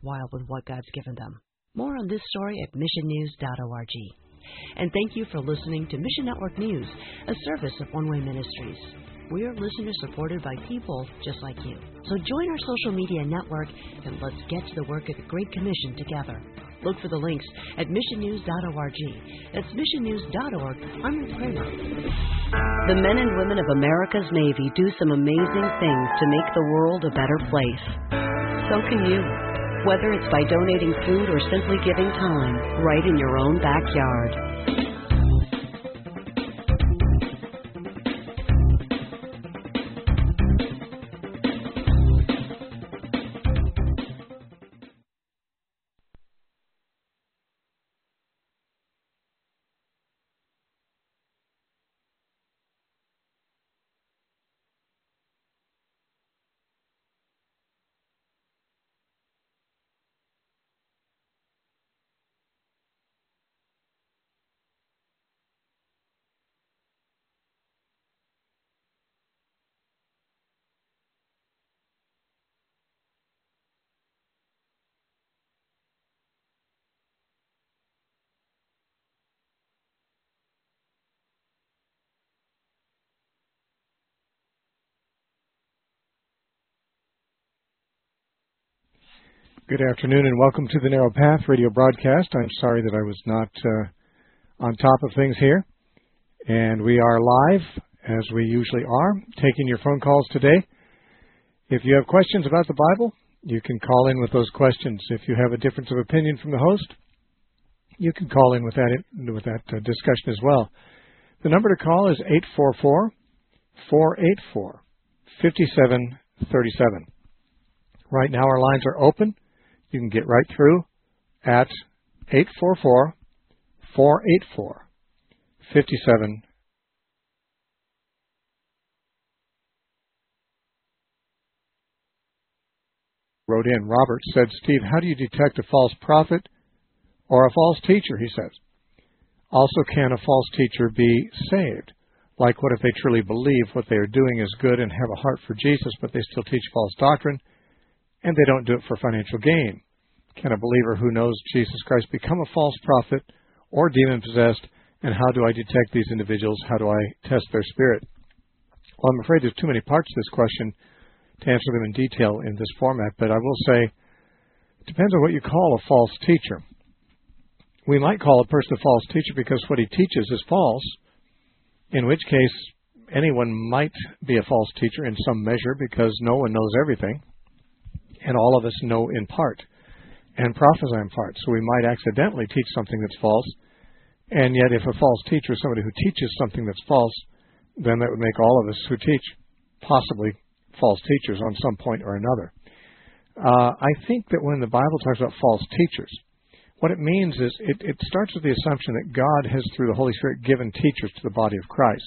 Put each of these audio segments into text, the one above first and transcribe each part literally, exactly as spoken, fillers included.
worthwhile with what God's given them. More on this story at mission news dot org. And thank you for listening to Mission Network News, a service of One Way Ministries. We are listeners supported by people just like you. So join our social media network and let's get to the work of the Great Commission together. Look for the links at mission news dot org. That's mission news dot org. I'm Ruth Kramer. The men and women of America's Navy do some amazing things to make the world a better place. So can you. Whether it's by donating food or simply giving time right in your own backyard. Good afternoon and welcome to the Narrow Path radio broadcast. I'm sorry that I was not uh, on top of things here. And we are live, as we usually are, taking your phone calls today. If you have questions about the Bible, you can call in with those questions. If you have a difference of opinion from the host, you can call in with that, with that uh, discussion as well. The number to call is eight four four, four eight four, five seven three seven. Right now our lines are open. You can get right through at eight four four, four eight four, five seven. Wrote in, Robert said, Steve, how do you detect a false prophet or a false teacher, he says. Also, can a false teacher be saved? Like, what if they truly believe what they are doing is good and have a heart for Jesus, but they still teach false doctrine, and they don't do it for financial gain? Can a believer who knows Jesus Christ become a false prophet or demon-possessed, and how do I detect these individuals? How do I test their spirit? Well, I'm afraid there's too many parts to this question to answer them in detail in this format, but I will say it depends on what you call a false teacher. We might call a person a false teacher because what he teaches is false, in which case anyone might be a false teacher in some measure because no one knows everything, and all of us know in part and prophesy in part. So we might accidentally teach something that's false, and yet if a false teacher is somebody who teaches something that's false, then that would make all of us who teach possibly false teachers on some point or another. Uh, I think that when the Bible talks about false teachers, what it means is it, it starts with the assumption that God has, through the Holy Spirit, given teachers to the body of Christ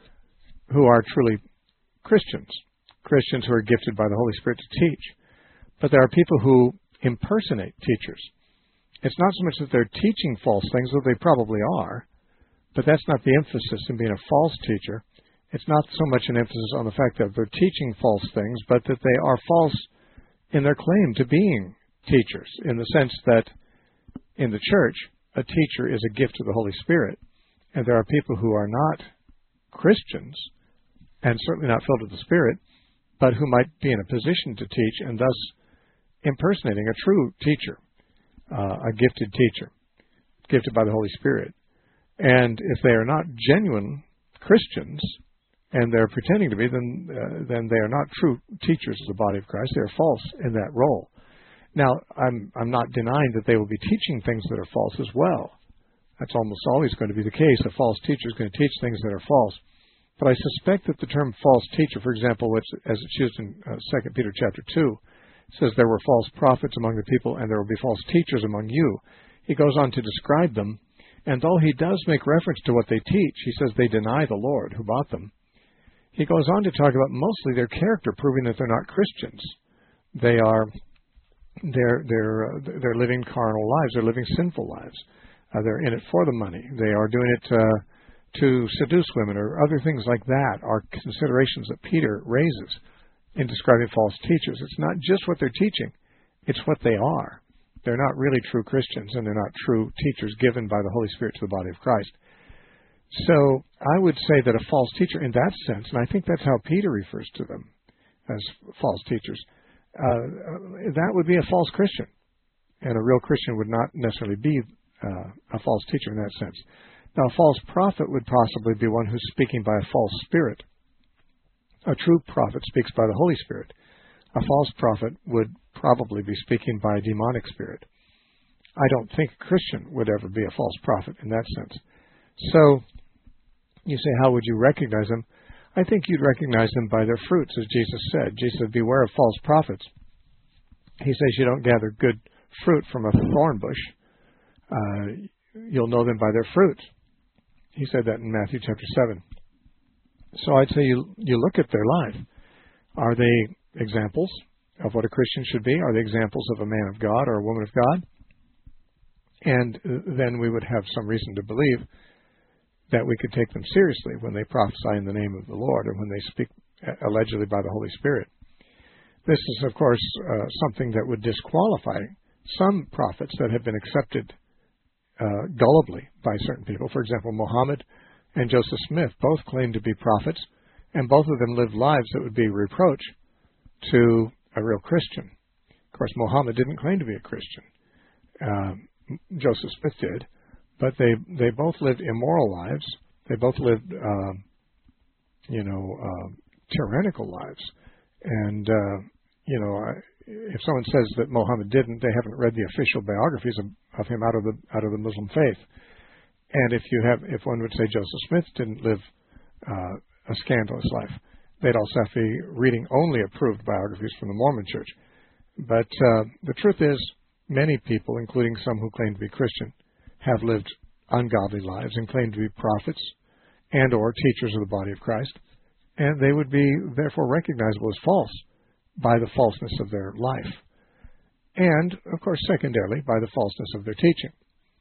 who are truly Christians, Christians who are gifted by the Holy Spirit to teach. But there are people who impersonate teachers. It's not so much that they're teaching false things, though they probably are, but that's not the emphasis in being a false teacher. It's not so much an emphasis on the fact that they're teaching false things, but that they are false in their claim to being teachers, in the sense that in the church, a teacher is a gift of the Holy Spirit, and there are people who are not Christians, and certainly not filled with the Spirit, but who might be in a position to teach, and thus impersonating a true teacher, uh, a gifted teacher, gifted by the Holy Spirit. And if they are not genuine Christians, and they're pretending to be, then uh, then they are not true teachers of the body of Christ. They are false in that role. Now, I'm I'm not denying that they will be teaching things that are false as well. That's almost always going to be the case. A false teacher is going to teach things that are false. But I suspect that the term false teacher, for example, which, as it's used in uh, Second Peter chapter two, says there were false prophets among the people and there will be false teachers among you. He goes on to describe them, and though he does make reference to what they teach, he says they deny the Lord who bought them. He goes on to talk about mostly their character, proving that they're not Christians. They are they're they're uh, they're living carnal lives. They're living sinful lives. Uh, they're in it for the money. They are doing it uh, to seduce women or other things like that. Are considerations that Peter raises in describing false teachers. It's not just what they're teaching. It's what they are. They're not really true Christians, and they're not true teachers given by the Holy Spirit to the body of Christ. So I would say that a false teacher in that sense, and I think that's how Peter refers to them as false teachers, uh, that would be a false Christian. And a real Christian would not necessarily be uh, a false teacher in that sense. Now, a false prophet would possibly be one who's speaking by a false spirit. A true prophet speaks by the Holy Spirit. A false prophet would probably be speaking by a demonic spirit. I don't think a Christian would ever be a false prophet in that sense. So, you say, how would you recognize them? I think you'd recognize them by their fruits, as Jesus said. Jesus said, beware of false prophets. He says you don't gather good fruit from a thorn bush. Uh, you'll know them by their fruits. He said that in Matthew chapter seven. So I'd say you you look at their life. Are they examples of what a Christian should be? Are they examples of a man of God or a woman of God? And then we would have some reason to believe that we could take them seriously when they prophesy in the name of the Lord or when they speak allegedly by the Holy Spirit. This is, of course, uh, something that would disqualify some prophets that have been accepted uh, gullibly by certain people. For example, Muhammad and Joseph Smith both claimed to be prophets, and both of them lived lives that would be a reproach to a real Christian. Of course, Muhammad didn't claim to be a Christian. Uh, Joseph Smith did, but they they both lived immoral lives. They both lived, uh, you know, uh, tyrannical lives. And, uh, you know, if someone says that Muhammad didn't, they haven't read the official biographies of, of him out of the out of the Muslim faith. And if you have, if one would say Joseph Smith didn't live uh, a scandalous life, they'd also have to be reading only approved biographies from the Mormon Church. But uh, the truth is, many people, including some who claim to be Christian, have lived ungodly lives and claim to be prophets and or teachers of the body of Christ, and they would be therefore recognizable as false by the falseness of their life, and, of course, secondarily, by the falseness of their teaching.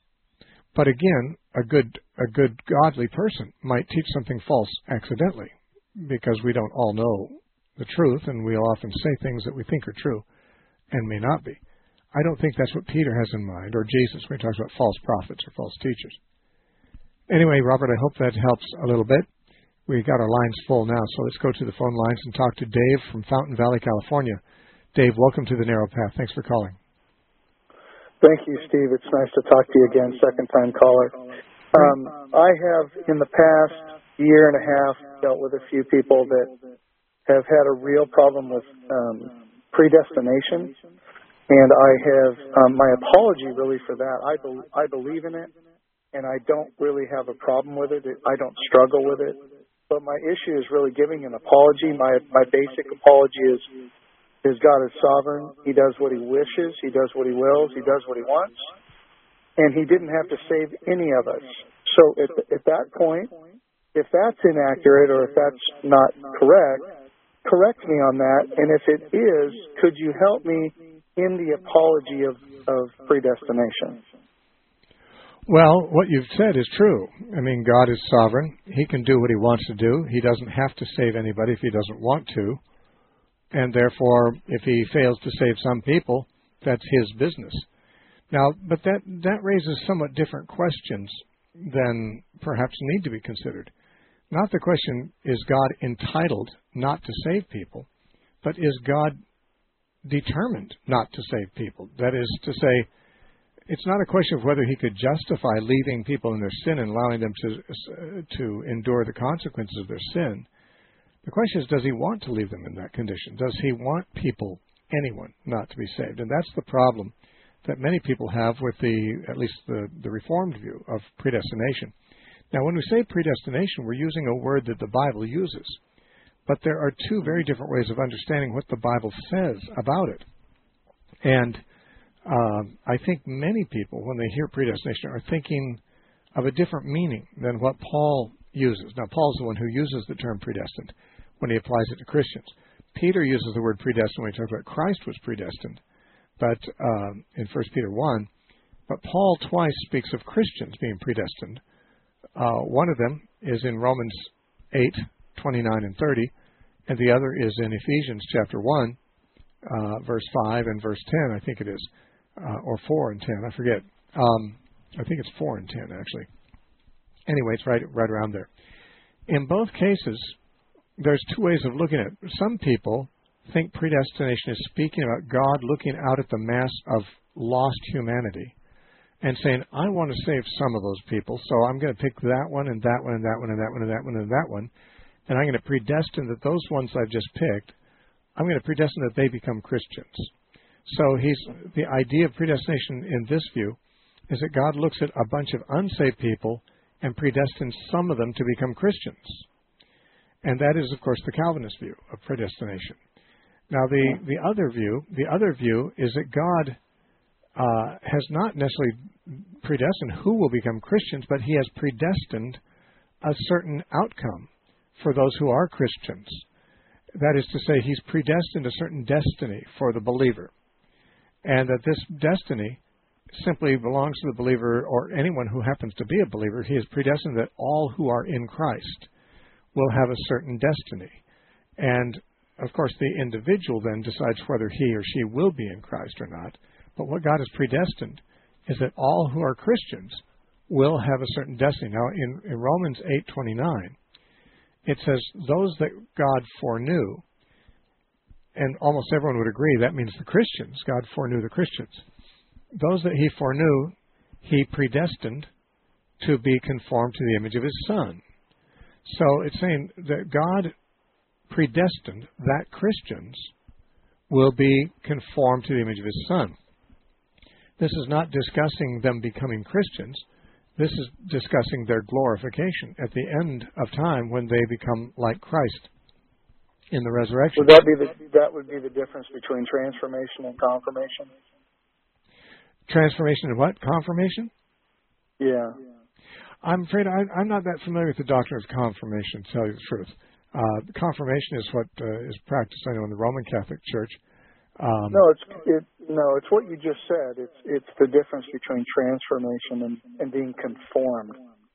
But again, a good a good godly person might teach something false accidentally, because we don't all know the truth, and we'll often say things that we think are true and may not be. I don't think that's what Peter has in mind, or Jesus, when he talks about false prophets or false teachers. Anyway, Robert, I hope that helps a little bit. We got our lines full now, so let's go to the phone lines and talk to Dave from Fountain Valley, California. Dave, welcome to the Narrow Path. Thanks for calling. Thank you, Steve. It's nice to talk to you again, second-time caller. Um, I have, in the past year and a half, dealt with a few people that have had a real problem with um, predestination. And I have, um, my apology really for that. I, be, I believe in it, and I don't really have a problem with it. I don't struggle with it. But my issue is really giving an apology. My my basic apology is, is God is sovereign. He does what He wishes. He does what He wills. He does what He wants. And He didn't have to save any of us. So at, at that point, if that's inaccurate or if that's not correct, correct me on that. And if it is, could you help me in the apology of, of predestination? Well, what you've said is true. I mean, God is sovereign. He can do what He wants to do. He doesn't have to save anybody if He doesn't want to. And therefore, if He fails to save some people, that's His business. Now, but that, that raises somewhat different questions than perhaps need to be considered. Not the question, is God entitled not to save people, but is God determined not to save people? That is to say, it's not a question of whether He could justify leaving people in their sin and allowing them to uh, to endure the consequences of their sin. The question is, does He want to leave them in that condition? Does He want people, anyone, not to be saved? And that's the problem that many people have with the, at least the, the Reformed view of predestination. Now, when we say predestination, we're using a word that the Bible uses. But there are two very different ways of understanding what the Bible says about it. And uh, I think many people, when they hear predestination, are thinking of a different meaning than what Paul uses. Now, Paul's the one who uses the term predestined when he applies it to Christians. Peter uses the word predestined when he talks about Christ was predestined, but uh, in First Peter one. But Paul twice speaks of Christians being predestined. Uh, one of them is in Romans eight, twenty-nine and thirty, and the other is in Ephesians chapter one, uh, verse five and verse ten, I think it is, uh, or four and ten, I forget. Um, I think it's four and ten, actually. Anyway, it's right, right around there. In both cases, there's two ways of looking at it. Some people think predestination is speaking about God looking out at the mass of lost humanity and saying, I want to save some of those people, so I'm going to pick that one and that one and that one and that one and that one and that one, and I'm going to predestine that those ones I've just picked, I'm going to predestine that they become Christians. So he's the idea of predestination in this view is that God looks at a bunch of unsaved people and predestines some of them to become Christians. And that is, of course, the Calvinist view of predestination. Now, the, the other view, the other view is that God uh, has not necessarily predestined who will become Christians, but He has predestined a certain outcome for those who are Christians. That is to say, He's predestined a certain destiny for the believer, and that this destiny simply belongs to the believer or anyone who happens to be a believer. He has predestined that all who are in Christ will have a certain destiny. And, of course, the individual then decides whether he or she will be in Christ or not. But what God has predestined is that all who are Christians will have a certain destiny. Now, in, in Romans eight twenty-nine, it says, those that God foreknew, and almost everyone would agree that means the Christians. God foreknew the Christians. Those that He foreknew, He predestined to be conformed to the image of His Son. So it's saying that God predestined that Christians will be conformed to the image of His Son. This is not discussing them becoming Christians. This is discussing their glorification at the end of time when they become like Christ in the resurrection. Would that be the, that would be the difference between transformation and confirmation? Transformation and what? Confirmation? Yeah. I'm afraid I, I'm not that familiar with the doctrine of confirmation, to tell you the truth. Uh, confirmation is what uh, is practiced, I know, in the Roman Catholic Church. Um, no, it's it, no, it's what you just said. It's it's the difference between transformation and, and being conformed.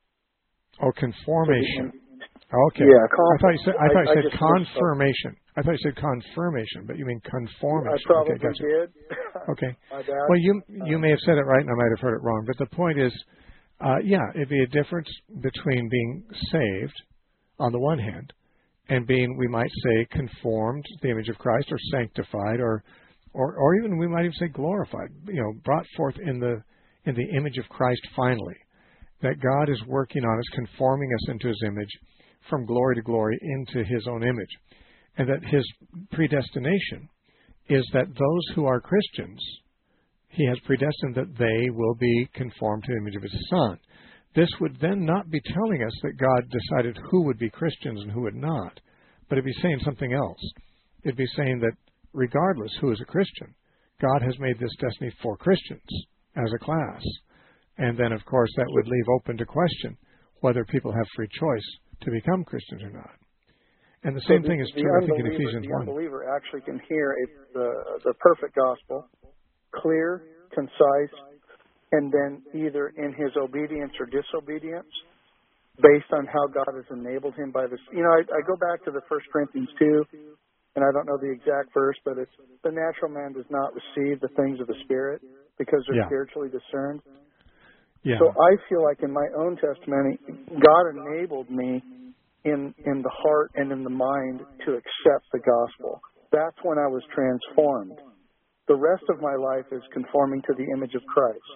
Oh, conformation. Okay. Yeah. Conf- I thought you said I thought you I, said I confirmation. I thought you said confirmation, but you mean conformation. I probably okay, gotcha. did. Okay. My bad. Well, you you may have said it right, and I might have heard it wrong. But the point is, uh, yeah, it'd be a difference between being saved on the one hand and being, we might say, conformed to the image of Christ, or sanctified, or, or, or even we might even say glorified. You know, brought forth in the in the image of Christ finally. That God is working on us, conforming us into His image, from glory to glory into His own image, and that His predestination is that those who are Christians, He has predestined that they will be conformed to the image of His Son. This would then not be telling us that God decided who would be Christians and who would not, but it'd be saying something else. It'd be saying that regardless who is a Christian, God has made this destiny for Christians as a class. And then, of course, that would leave open to question whether people have free choice to become Christians or not. And the so same the, thing is the true, I think, in Ephesians the one. The unbeliever actually can hear a, the, the perfect gospel, clear, concise, and then either in his obedience or disobedience, based on how God has enabled him by this. You know, I, I go back to the First Corinthians two, and I don't know the exact verse, but it's, the natural man does not receive the things of the Spirit because they're Yeah. spiritually discerned. Yeah. So I feel like in my own testimony, God enabled me in in the heart and in the mind to accept the gospel. That's when I was transformed. The rest of my life is conforming to the image of Christ.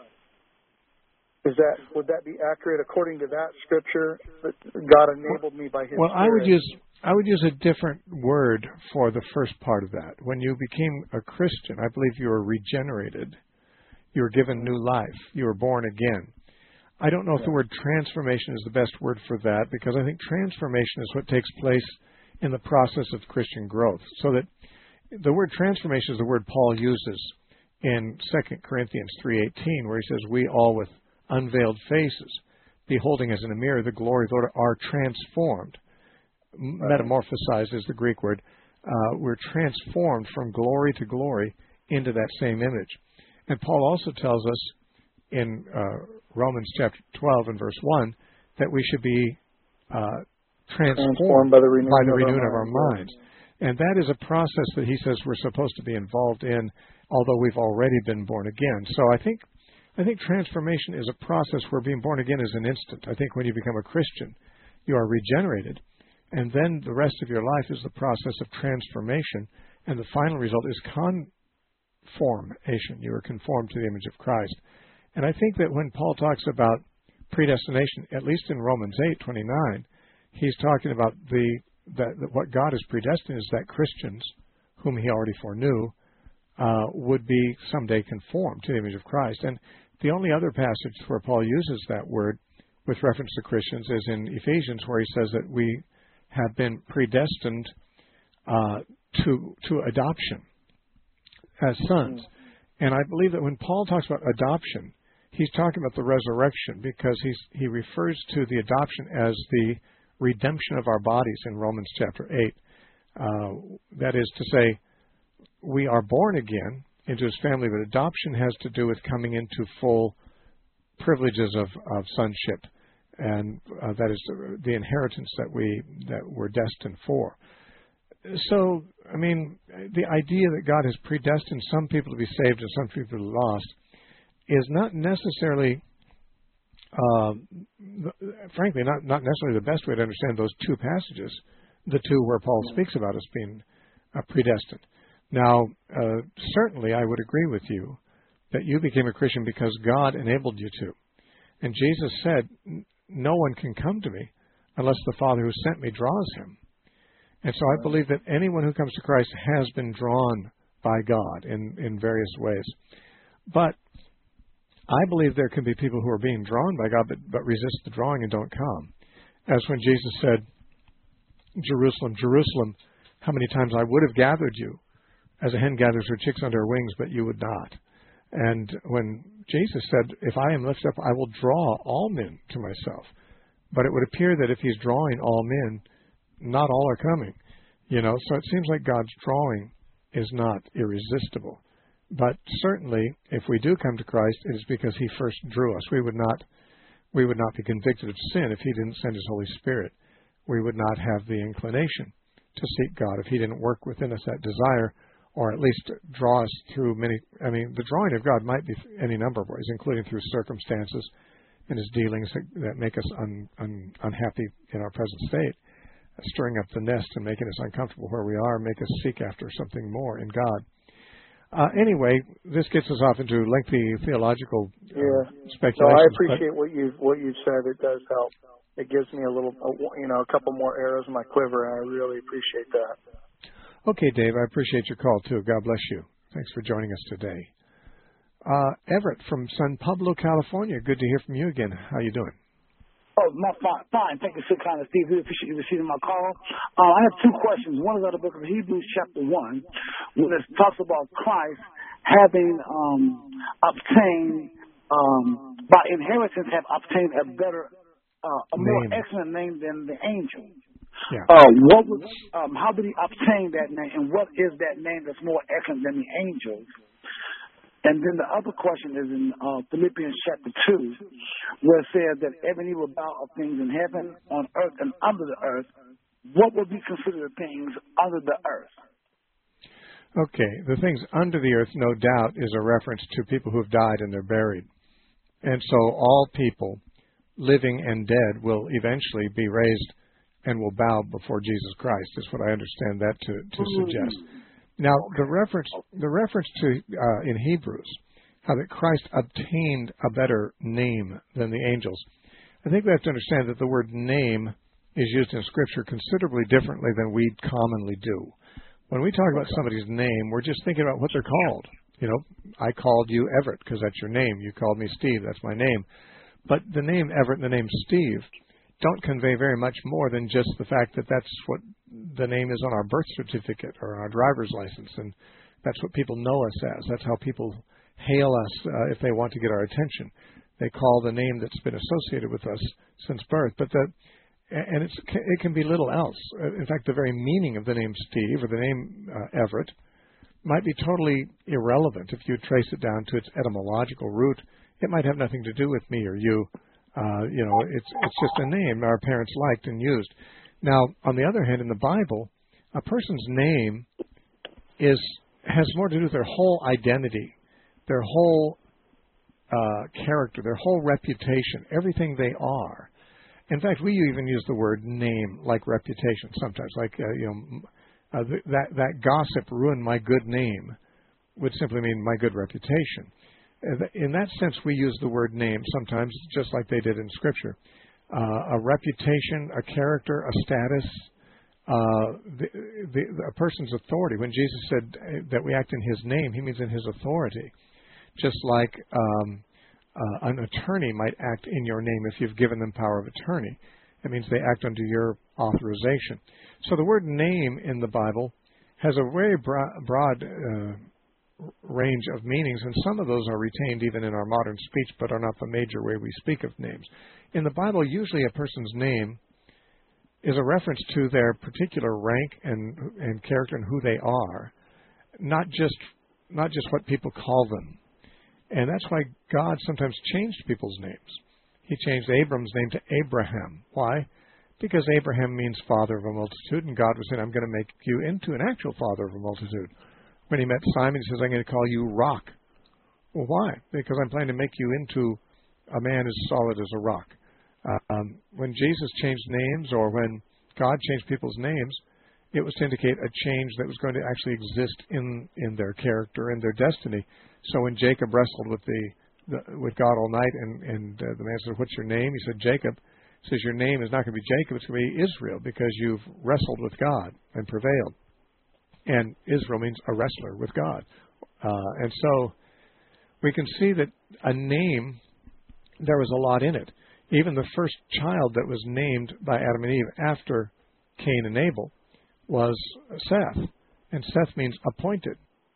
Is that would that be accurate according to that scripture? That God enabled me by His well, Spirit? I would use I would use a different word for the first part of that. When you became a Christian, I believe you were regenerated. You were given new life. You were born again. I don't know if the word transformation is the best word for that, because I think transformation is what takes place in the process of Christian growth. So that the word transformation is the word Paul uses in Second Corinthians three eighteen, where he says, we all with unveiled faces, beholding as in a mirror the glory of the Lord, are transformed. Metamorphosized is the Greek word. Uh, we're transformed from glory to glory into that same image. And Paul also tells us in uh, Romans chapter twelve and verse one that we should be uh, transformed, transformed by the renewing, by the of, renewing our of our minds. minds. And that is a process that he says we're supposed to be involved in, although we've already been born again. So I think I think transformation is a process where being born again is an instant. I think when you become a Christian, you are regenerated, and then the rest of your life is the process of transformation, and the final result is conformation. You are conformed to the image of Christ. And I think that when Paul talks about predestination, at least in Romans eight twenty-nine, he's talking about the that, that what God has predestined is that Christians, whom he already foreknew, uh, would be someday conformed to the image of Christ. And the only other passage where Paul uses that word with reference to Christians is in Ephesians, where he says that we have been predestined uh, to to adoption as sons. And I believe that when Paul talks about adoption, he's talking about the resurrection, because he's, he refers to the adoption as the redemption of our bodies in Romans chapter eight. Uh, that is to say, we are born again into his family, but adoption has to do with coming into full privileges of, of sonship, and uh, that is the inheritance that we that we're destined for. So, I mean, the idea that God has predestined some people to be saved and some people to be lost is not necessarily, uh, frankly, not, not necessarily the best way to understand those two passages, the two where Paul speaks about us being uh, predestined. Now, uh, certainly I would agree with you that you became a Christian because God enabled you to. And Jesus said, no one can come to me unless the Father who sent me draws him. And so I believe that anyone who comes to Christ has been drawn by God in, in various ways. But I believe there can be people who are being drawn by God but, but resist the drawing and don't come. As when Jesus said, Jerusalem, Jerusalem, how many times I would have gathered you as a hen gathers her chicks under her wings, but you would not. And when Jesus said, if I am lifted up, I will draw all men to myself. But it would appear that if he's drawing all men, not all are coming. You know, so it seems like God's drawing is not irresistible. But certainly, if we do come to Christ, it is because he first drew us. We would not, we would not be convicted of sin if he didn't send his Holy Spirit. We would not have the inclination to seek God if he didn't work within us that desire, or at least draw us through many. I mean, the drawing of God might be any number of ways, including through circumstances and his dealings that, that make us un, un, unhappy in our present state, stirring up the nest and making us uncomfortable where we are, make us seek after something more in God. Uh, anyway, this gets us off into lengthy theological uh, yeah. speculations. No, I appreciate what you what you said. It does help. It gives me a little, you know, a couple more arrows in my quiver, and I really appreciate that. Okay, Dave, I appreciate your call, too. God bless you. Thanks for joining us today. Uh, Everett from San Pablo, California. Good to hear from you again. How you doing? Oh, my, fine, fine. Thank you so kind of, Steve. We appreciate you receiving my call. Uh, I have two questions. One is out of the book of Hebrews, chapter one, when it talks about Christ having um, obtained, um, by inheritance, have obtained a better, uh, a more name. excellent name than the angel. Yeah. Uh, what was, um, how did he obtain that name, and what is that name that's more excellent than the angels? And then the other question is in uh, Philippians chapter two, where it says that every knee will bow of things in heaven, on earth, and under the earth. What would be considered things under the earth? Okay, the things under the earth, no doubt, is a reference to people who have died and they're buried. And so all people, living and dead, will eventually be raised and will bow before Jesus Christ, is what I understand that to, to suggest. Now, the reference the reference to uh, in Hebrews, how that Christ obtained a better name than the angels, I think we have to understand that the word name is used in Scripture considerably differently than we commonly do. When we talk about somebody's name, we're just thinking about what they're called. You know, I called you Everett because that's your name. You called me Steve, that's my name. But the name Everett and the name Steve don't convey very much more than just the fact that that's what the name is on our birth certificate or on our driver's license, and that's what people know us as. That's how people hail us uh, if they want to get our attention. They call the name that's been associated with us since birth, but the and it's it can be little else. In fact, the very meaning of the name Steve or the name uh, Everett might be totally irrelevant if you trace it down to its etymological root. It might have nothing to do with me or you. Uh, you know, it's it's just a name our parents liked and used. Now, on the other hand, in the Bible, A person's name is has more to do with their whole identity, their whole uh, character, their whole reputation, everything they are. In fact, we even use the word name like reputation sometimes. Like uh, you know, uh, th- that that gossip ruined my good name would simply mean my good reputation. Uh, in that sense, we use the word name sometimes, just like they did in Scripture. Uh, a reputation, a character, a status, uh, the, the, a person's authority. When Jesus said that we act in His name, He means in His authority. Just like um, uh, an attorney might act in your name if you've given them power of attorney. It means they act under your authorization. So the word name in the Bible has a very broad, broad uh, range of meanings, and some of those are retained even in our modern speech, but are not the major way we speak of names. In the Bible, usually a person's name is a reference to their particular rank and and character and who they are, not just not just what people call them. And that's why God sometimes changed people's names. He changed Abram's name to Abraham. Why? Because Abraham means father of a multitude, and God was saying, I'm going to make you into an actual father of a multitude. When he met Simon, he says, I'm going to call you Rock. Well, why? Because I'm planning to make you into a man as solid as a rock. Um, when Jesus changed names, or when God changed people's names, it was to indicate a change that was going to actually exist in, in their character and their destiny. So when Jacob wrestled with the, the with God all night, and, and uh, the man said, what's your name? He said, Jacob. He says, your name is not going to be Jacob, it's going to be Israel, because you've wrestled with God and prevailed. And Israel means a wrestler with God. Uh, and so we can see that a name, there was a lot in it. Even the first child that was named by Adam and Eve after Cain and Abel was Seth. And Seth means appointed.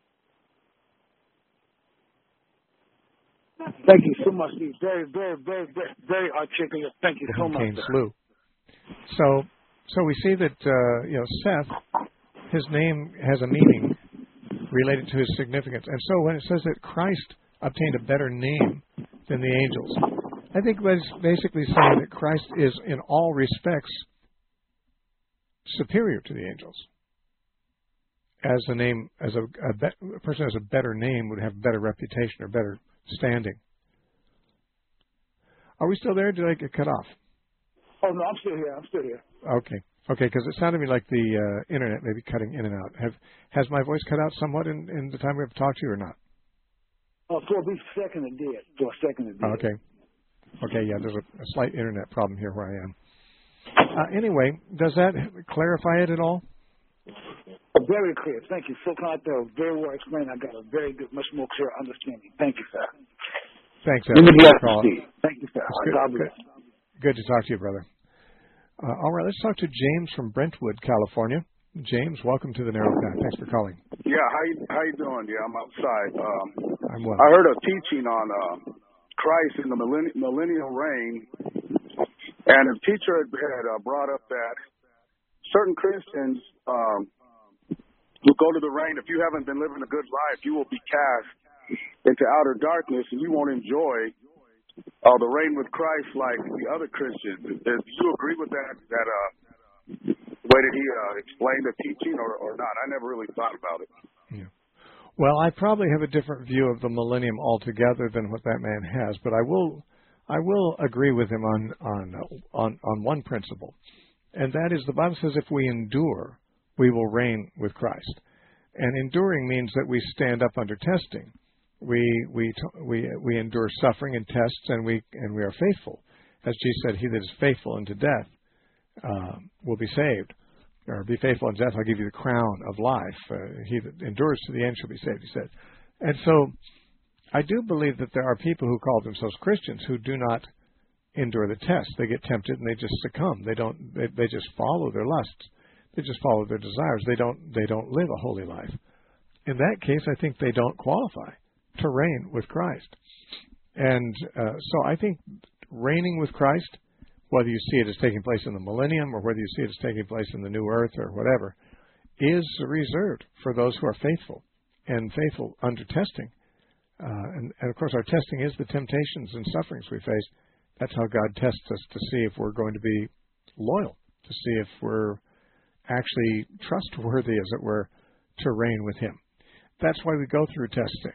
Thank you so much, Steve. Very, very, very, very, very articulate. Thank you so much. Cain slew. So, so we see that uh, you know Seth, his name has a meaning related to his significance. And so when it says that Christ obtained a better name than the angels, I think it's basically saying that Christ is in all respects superior to the angels. As a name, as a, a, be, a person has a better name would have better reputation or better standing. Are we still there? Did I get cut off? Oh, no, I'm still here. I'm still here. Okay. Okay, because it sounded to me like the uh, internet may be cutting in and out. Have Has my voice cut out somewhat in, in the time we have talked to you or not? Uh, for a brief second it did. For a second it did. Oh, okay. Okay, yeah, there's a, a slight internet problem here where I am. Uh, anyway, does that clarify it at all? Oh, very clear. Thank you. So kind of very well explained. I got a very good, much more clear understanding. Thank you, sir. Thanks, Ed. Thank you, sir. Good, God bless. Good, good to talk to you, brother. Uh, all right, let's talk to James from Brentwood, California. James, welcome to the Narrow Path. Thanks for calling. Yeah, how you, how you doing? Yeah, I'm outside. Um, I'm well. I heard a teaching on uh, Christ in the millenn- millennial reign, and a teacher had uh, brought up that certain Christians um, will go to the reign. If you haven't been living a good life, you will be cast into outer darkness, and you won't enjoy uh, the reign with Christ like the other Christians. Do you agree with that? That uh, way did he uh, explain the teaching, or, or not? I never really thought about it. Yeah. Well, I probably have a different view of the millennium altogether than what that man has, but I will, I will agree with him on on on on one principle, and that is the Bible says if we endure, we will reign with Christ, and enduring means that we stand up under testing. We we we we endure suffering and tests, and we and we are faithful, as Jesus said, "He that is faithful unto death uh, will be saved." Or be faithful in death, I'll give you the crown of life. Uh, he that endures to the end shall be saved, he said. And so I do believe that there are people who call themselves Christians who do not endure the test. They get tempted and they just succumb. They don't. They, they just follow their lusts. They just follow their desires. They don't. They don't live a holy life. In that case, I think they don't qualify to reign with Christ. And uh, so I think reigning with Christ, whether you see it as taking place in the millennium or whether you see it as taking place in the new earth or whatever, is reserved for those who are faithful and faithful under testing. Uh, and, and, of course, our testing is the temptations and sufferings we face. That's how God tests us to see if we're going to be loyal, to see if we're actually trustworthy, as it were, to reign with him. That's why we go through testing.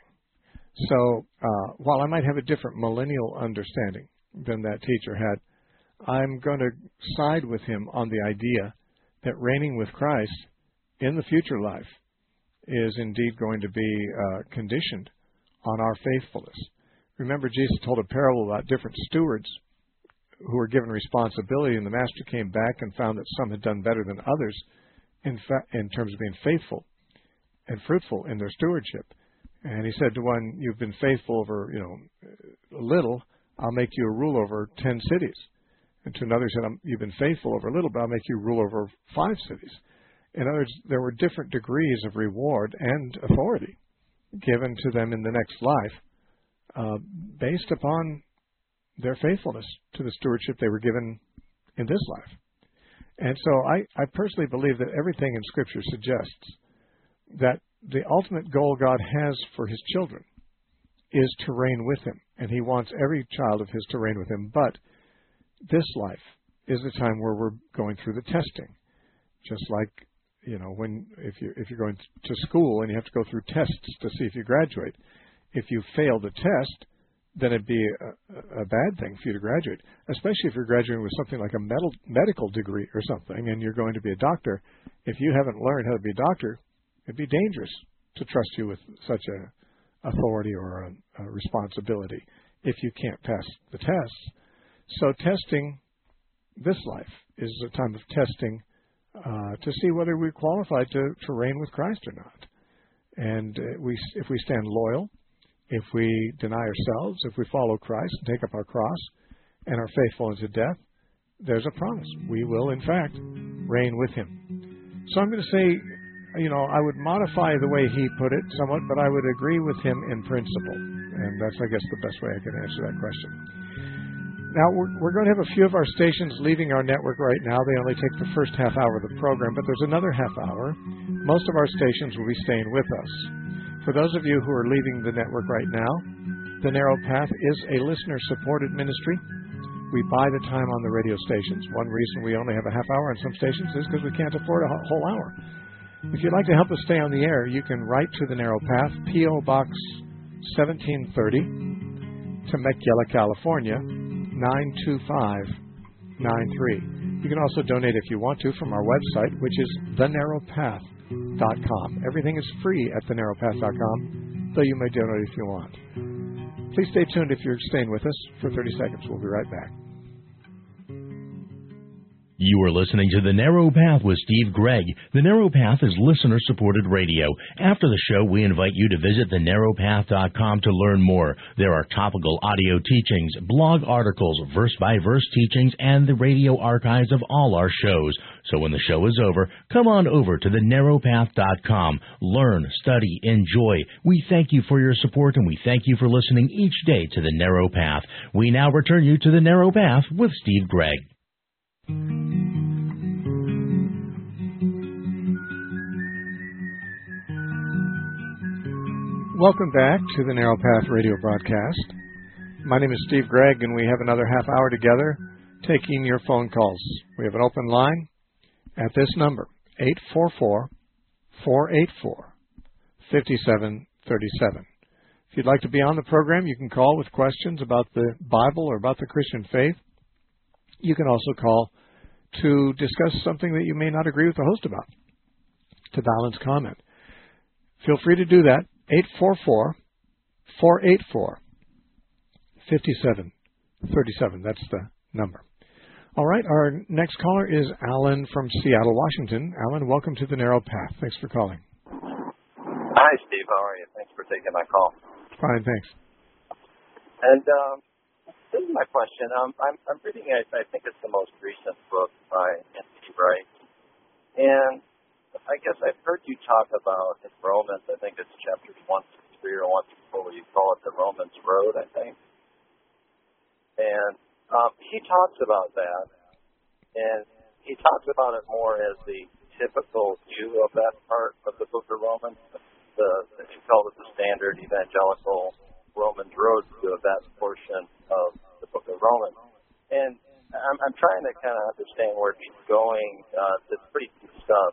So uh, while I might have a different millennial understanding than that teacher had, I'm going to side with him on the idea that reigning with Christ in the future life is indeed going to be uh, conditioned on our faithfulness. Remember, Jesus told a parable about different stewards who were given responsibility, and the master came back and found that some had done better than others in, fa- in terms of being faithful and fruitful in their stewardship. And he said to one, you've been faithful over, you know, a little, I'll make you a rule over ten cities. And to another, he said, you've been faithful over a little, but I'll make you rule over five cities. In other words, there were different degrees of reward and authority given to them in the next life uh, based upon their faithfulness to the stewardship they were given in this life. And so I, I personally believe that everything in Scripture suggests that the ultimate goal God has for his children is to reign with him. And he wants every child of his to reign with him. But this life is the time where we're going through the testing. Just like, you know, when if you if you're going to school and you have to go through tests to see if you graduate. If you fail the test, then it'd be a, a bad thing for you to graduate, especially if you're graduating with something like a med- medical degree or something and you're going to be a doctor. If you haven't learned how to be a doctor, it'd be dangerous to trust you with such a authority or a, a responsibility if you can't pass the tests. So testing this life is a time of testing uh, to see whether we're qualified to, to reign with Christ or not. And uh, we, if we stand loyal, if we deny ourselves, if we follow Christ and take up our cross and are faithful unto death, there's a promise. We will, in fact, reign with him. So I'm going to say, you know, I would modify the way he put it somewhat, but I would agree with him in principle. And that's, I guess, the best way I can answer that question. Now, we're, we're going to have a few of our stations leaving our network right now. They only take the first half hour of the program, but there's another half hour. Most of our stations will be staying with us. For those of you who are leaving the network right now, The Narrow Path is a listener-supported ministry. We buy the time on the radio stations. One reason we only have a half hour on some stations is because we can't afford a whole hour. If you'd like to help us stay on the air, you can write to The Narrow Path, P O. Box seventeen thirty, Temecula, California, nine two five nine three. You can also donate if you want to from our website, which is the narrow path dot com. Everything is free at the narrow path dot com, though you may donate if you want. Please stay tuned if you're staying with us for thirty seconds. We'll be right back. You are listening to The Narrow Path with Steve Gregg. The Narrow Path is listener-supported radio. After the show, we invite you to visit the narrow path dot com to learn more. There are topical audio teachings, blog articles, verse-by-verse teachings, and the radio archives of all our shows. So when the show is over, come on over to the narrow path dot com. Learn, study, enjoy. We thank you for your support, and we thank you for listening each day to The Narrow Path. We now return you to The Narrow Path with Steve Gregg. Welcome back to the Narrow Path radio broadcast. My name is Steve Gregg, and we have another half hour together taking your phone calls. We have an open line at this number, eight four four, four eight four, five seven three seven. If you'd like to be on the program, you can call with questions about the Bible or about the Christian faith. You can also call to discuss something that you may not agree with the host about, to balance comment. Feel free to do that. eight four four, four eight four, five seven three seven. That's the number. All right, our next caller is Alan from Seattle, Washington. Alan, welcome to the Narrow Path. Thanks for calling. Hi, Steve. How are you? Thanks for taking my call. Fine, thanks. And um, this is my question. Um, I'm, I'm reading, I, I think it's the most recent book by N T Wright. And I guess I've heard you talk about in Romans, I think it's chapters one through three or one through four, you call it the Romans Road, I think. And um, he talks about that, and he talks about it more as the typical view of that part of the book of Romans, the, the he called it the standard evangelical Romans Road view of that portion of the book of Romans. And I'm, I'm trying to kind of understand where he's going. Uh, it's pretty deep stuff.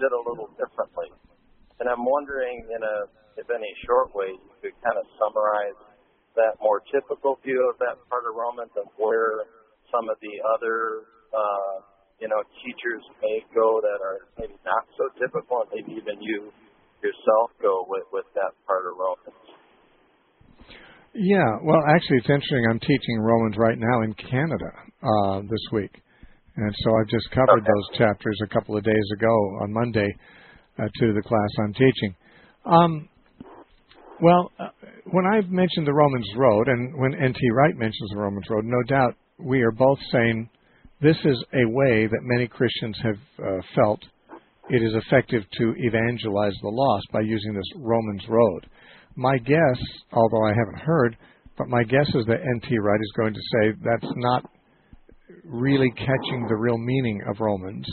it a little differently. And I'm wondering, in a, if any short way, you could kind of summarize that more typical view of that part of Romans and where some of the other, uh, you know, teachers may go that are maybe not so typical, and maybe even you yourself go with, with that part of Romans. Yeah, well, actually, it's interesting. I'm teaching Romans right now in Canada uh, this week. And so I've just covered okay. those chapters a couple of days ago on Monday uh, to the class I'm teaching. Um, well, uh, when I've mentioned the Romans Road, and when N T Wright mentions the Romans Road, no doubt we are both saying this is a way that many Christians have uh, felt it is effective to evangelize the lost by using this Romans Road. My guess, although I haven't heard, but my guess is that N T Wright is going to say that's not really catching the real meaning of Romans.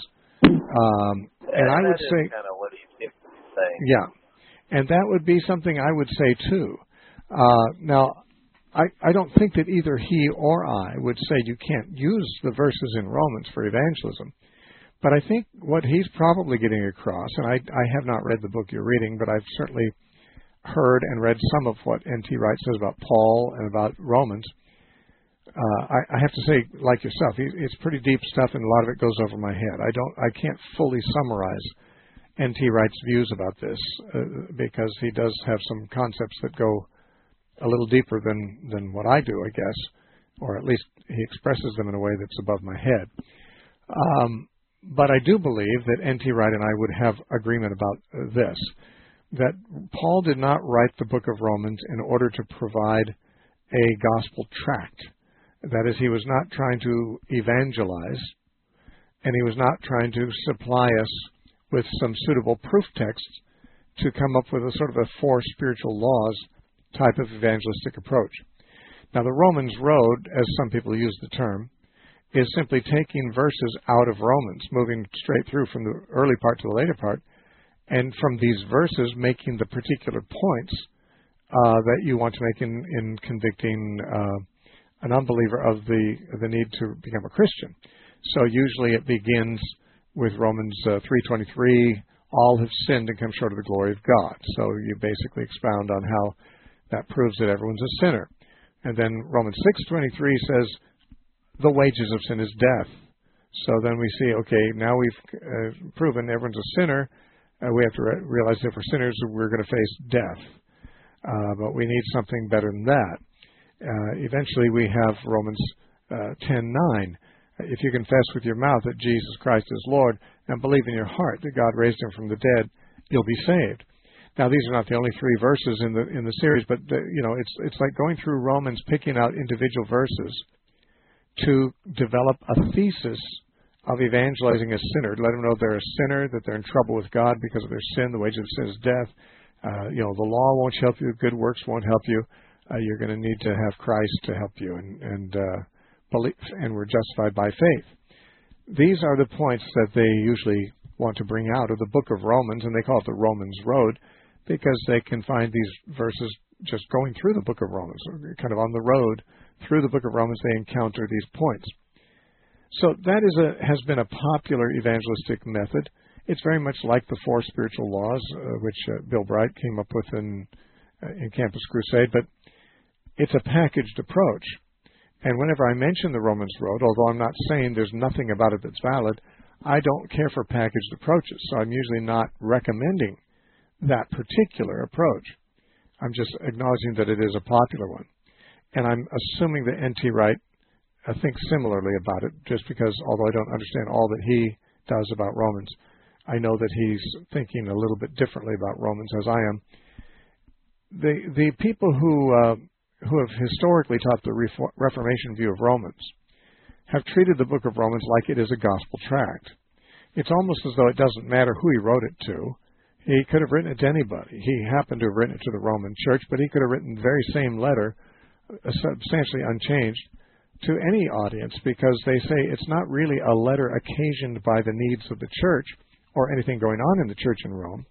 Um, and, and I would say, kind of what he seems to be saying. Yeah, and that would be something I would say too. Uh, now, I, I don't think that either he or I would say you can't use the verses in Romans for evangelism. But I think what he's probably getting across, and I, I have not read the book you're reading, but I've certainly heard and read some of what N T Wright says about Paul and about Romans. Uh, I, I have to say, like yourself, he, it's pretty deep stuff, and a lot of it goes over my head. I don't, I can't fully summarize N T Wright's views about this uh, because he does have some concepts that go a little deeper than than what I do, I guess, or at least he expresses them in a way that's above my head. Um, but I do believe that N T Wright and I would have agreement about uh, this, that Paul did not write the book of Romans in order to provide a gospel tract. That is, he was not trying to evangelize, and he was not trying to supply us with some suitable proof texts to come up with a sort of a four spiritual laws type of evangelistic approach. Now, the Romans Road, as some people use the term, is simply taking verses out of Romans, moving straight through from the early part to the later part, and from these verses making the particular points uh, that you want to make in, in convicting uh, an unbeliever of the the need to become a Christian. So usually it begins with Romans uh, three twenty-three, all have sinned and come short of the glory of God. So you basically expound on how that proves that everyone's a sinner. And then Romans six twenty-three says the wages of sin is death. So then we see, okay, now we've uh, proven everyone's a sinner. Uh, we have to re- realize that if we're sinners, we're going to face death. Uh, but we need something better than that. Uh, eventually we have Romans uh, ten nine. If you confess with your mouth that Jesus Christ is Lord and believe in your heart that God raised him from the dead, you'll be saved. Now, these are not the only three verses in the in the series, but the, you know, it's it's like going through Romans, picking out individual verses to develop a thesis of evangelizing a sinner, to let them know they're a sinner, that they're in trouble with God because of their sin. The wages of sin is death. Uh, you know, the law won't help you. Good works won't help you. Uh, you're going to need to have Christ to help you, and and uh, believe, and we're justified by faith. These are the points that they usually want to bring out of the book of Romans, and they call it the Romans Road, because they can find these verses just going through the book of Romans, kind of on the road through the book of Romans. They encounter these points. So that is a has been a popular evangelistic method. It's very much like the four spiritual laws, uh, which uh, Bill Bright came up with in uh, in Campus Crusade, but it's a packaged approach. And whenever I mention the Romans Road, although I'm not saying there's nothing about it that's valid, I don't care for packaged approaches. So I'm usually not recommending that particular approach. I'm just acknowledging that it is a popular one. And I'm assuming that N T Wright uh, thinks similarly about it, just because, although I don't understand all that he does about Romans, I know that he's thinking a little bit differently about Romans, as I am. The the people who uh, who have historically taught the Reformation view of Romans have treated the book of Romans like it is a gospel tract. It's almost as though it doesn't matter who he wrote it to. He could have written it to anybody. He happened to have written it to the Roman Church, but he could have written the very same letter, uh, substantially unchanged, to any audience, because they say it's not really a letter occasioned by the needs of the church or anything going on in the church in Rome.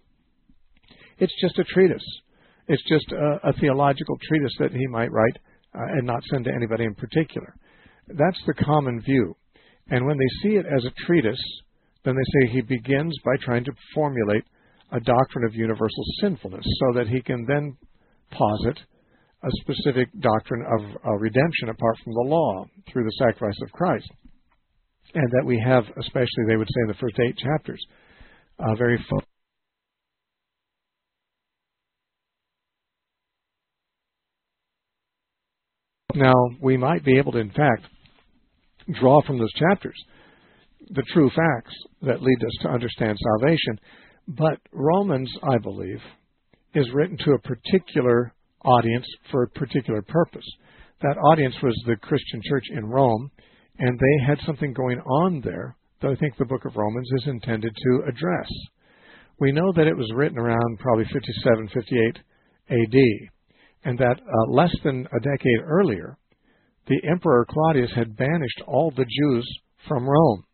It's just a treatise. It's just a, a theological treatise that he might write uh, and not send to anybody in particular. That's the common view. And when they see it as a treatise then they say he begins by trying to formulate a doctrine of universal sinfulness so that he can then posit a specific doctrine of uh, redemption apart from the law through the sacrifice of Christ. And that we have, especially they would say in the first eight chapters, uh, very fo- Now, we might be able to, in fact, draw from those chapters the true facts that lead us to understand salvation. But Romans, I believe, is written to a particular audience for a particular purpose. That audience was the Christian church in Rome, and they had something going on there that I think the book of Romans is intended to address. We know that it was written around probably fifty-seven, fifty-eight A D, and that uh, less than a decade earlier, the Emperor Claudius had banished all the Jews from Rome.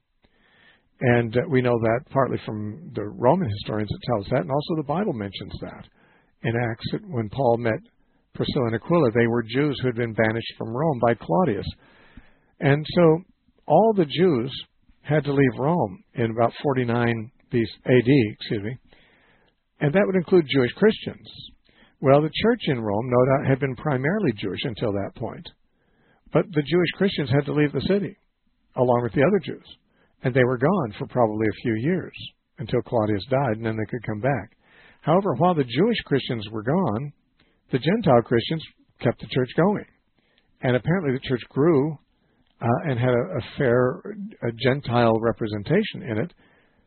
And uh, we know that partly from the Roman historians that tell us that, and also the Bible mentions that. In Acts, when Paul met Priscilla and Aquila, they were Jews who had been banished from Rome by Claudius. And so all the Jews had to leave Rome in about forty-nine A D, excuse me, and that would include Jewish Christians. Well, the church in Rome, no doubt, had been primarily Jewish until that point, but the Jewish Christians had to leave the city, along with the other Jews, and they were gone for probably a few years until Claudius died, and then they could come back. However, while the Jewish Christians were gone, the Gentile Christians kept the church going, and apparently the church grew uh, and had a, a fair a Gentile representation in it.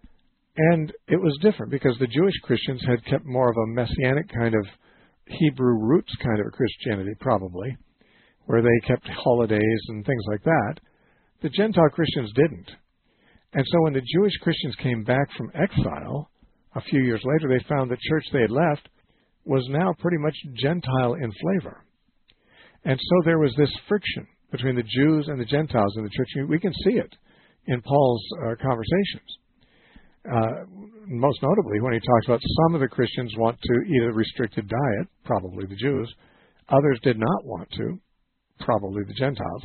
And it was different because the Jewish Christians had kept more of a messianic kind of Hebrew roots kind of a Christianity, probably, where they kept holidays and things like that. The Gentile Christians didn't. And so when the Jewish Christians came back from exile, a few years later, they found the church they had left was now pretty much Gentile in flavor. And so there was this friction between the Jews and the Gentiles in the church. We can see it in Paul's uh, conversations. Uh, most notably when he talks about some of the Christians want to eat a restricted diet, probably the Jews. Others did not want to, probably the Gentiles.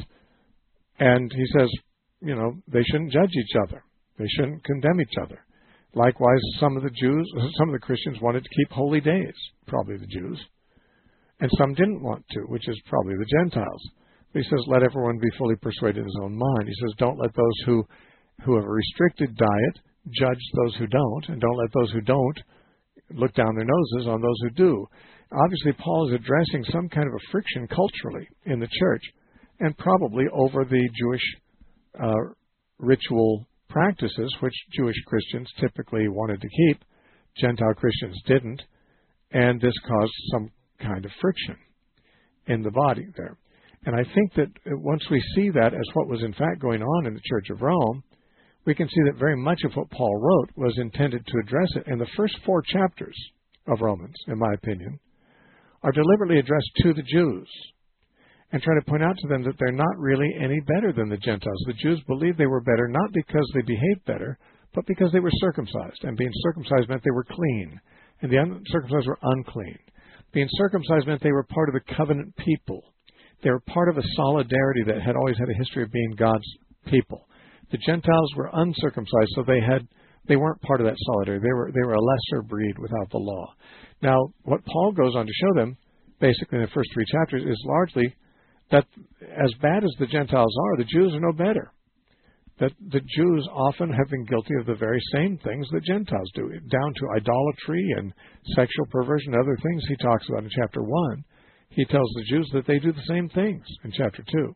And he says, you know, they shouldn't judge each other. They shouldn't condemn each other. Likewise, some of the Jews, some of the Christians wanted to keep holy days, probably the Jews. And some didn't want to, which is probably the Gentiles. But he says, let everyone be fully persuaded in his own mind. He says, don't let those who, who have a restricted diet judge those who don't, and don't let those who don't look down their noses on those who do. Obviously, Paul is addressing some kind of a friction culturally in the church, and probably over the Jewish uh, ritual practices, which Jewish Christians typically wanted to keep. Gentile Christians didn't, and this caused some kind of friction in the body there. And I think that once we see that as what was in fact going on in the Church of Rome, we can see that very much of what Paul wrote was intended to address it. And the first four chapters of Romans, in my opinion, are deliberately addressed to the Jews and try to point out to them that they're not really any better than the Gentiles. The Jews believed they were better not because they behaved better, but because they were circumcised. And being circumcised meant they were clean, and the uncircumcised were unclean. Being circumcised meant they were part of the covenant people. They were part of a solidarity that had always had a history of being God's people. The Gentiles were uncircumcised, so they had they weren't part of that solidarity. They were they were a lesser breed without the law. Now, what Paul goes on to show them, basically in the first three chapters, is largely that as bad as the Gentiles are, the Jews are no better. That the Jews often have been guilty of the very same things that Gentiles do, down to idolatry and sexual perversion and other things he talks about in chapter one. He tells the Jews that they do the same things in chapter two.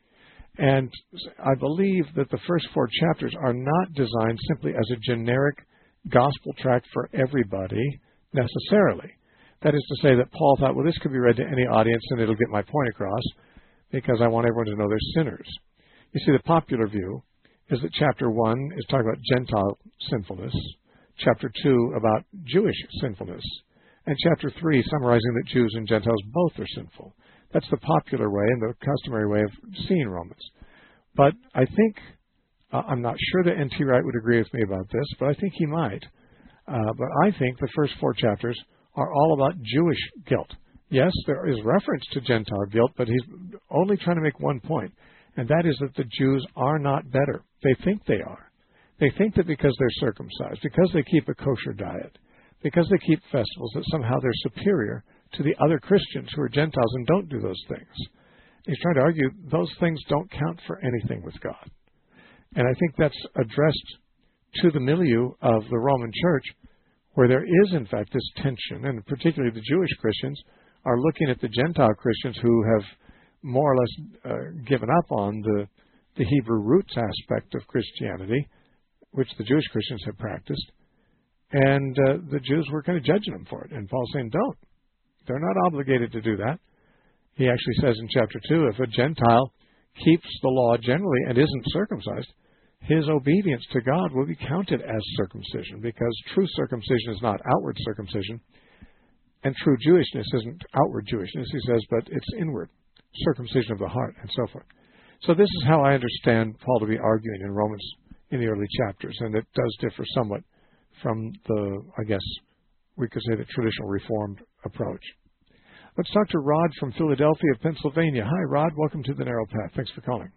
And I believe that the first four chapters are not designed simply as a generic gospel tract for everybody necessarily. That is to say that Paul thought, well, this could be read to any audience and it'll get my point across because I want everyone to know they're sinners. You see, the popular view is that chapter one is talking about Gentile sinfulness, chapter two about Jewish sinfulness, and chapter three summarizing that Jews and Gentiles both are sinful. That's the popular way and the customary way of seeing Romans. But I think, uh, I'm not sure that N T Wright would agree with me about this, but I think he might. Uh, but I think the first four chapters are all about Jewish guilt. Yes, there is reference to Gentile guilt, but he's only trying to make one point, and that is that the Jews are not better. They think they are. They think that because they're circumcised, because they keep a kosher diet, because they keep festivals, that somehow they're superior to the other Christians who are Gentiles and don't do those things. He's trying to argue those things don't count for anything with God. And I think that's addressed to the milieu of the Roman Church, where there is, in fact, this tension, and particularly the Jewish Christians are looking at the Gentile Christians who have more or less uh, given up on the, the Hebrew roots aspect of Christianity, which the Jewish Christians have practiced, and uh, the Jews were kind of judging them for it. And Paul's saying, don't. They're not obligated to do that. He actually says in chapter two, if a Gentile keeps the law generally and isn't circumcised, his obedience to God will be counted as circumcision, because true circumcision is not outward circumcision, and true Jewishness isn't outward Jewishness, he says, but it's inward, circumcision of the heart, and so forth. So this is how I understand Paul to be arguing in Romans in the early chapters, and it does differ somewhat from the, I guess, we could say the traditional Reformed approach. Let's talk to Rod from Philadelphia, Pennsylvania. Hi, Rod. Welcome to the Narrow Path. Thanks for calling.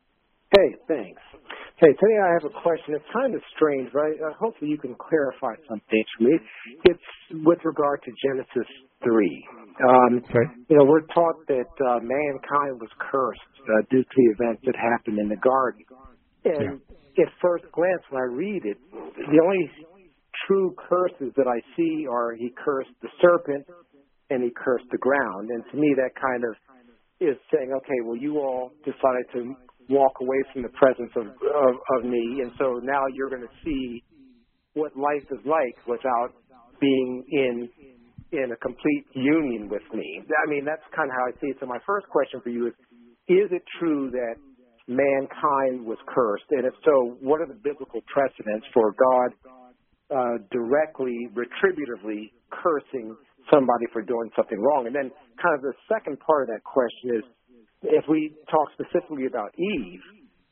Hey, thanks. Hey, today I have a question. It's kind of strange, but uh, hopefully you can clarify some things for me. It's with regard to Genesis three. Um, okay. You know, we're taught that uh, mankind was cursed uh, due to the events that happened in the garden. And yeah. At first glance, when I read it, the only true curses that I see are he cursed the serpent and he cursed the ground. And to me, that kind of is saying, okay, well, you all decided to walk away from the presence of, of, of me, and so now you're going to see what life is like without being in in a complete union with me. I mean, that's kind of how I see it. So my first question for you is, is it true that mankind was cursed? And if so, what are the biblical precedents for God uh, directly, retributively cursing somebody for doing something wrong? And then kind of the second part of that question is, if we talk specifically about Eve,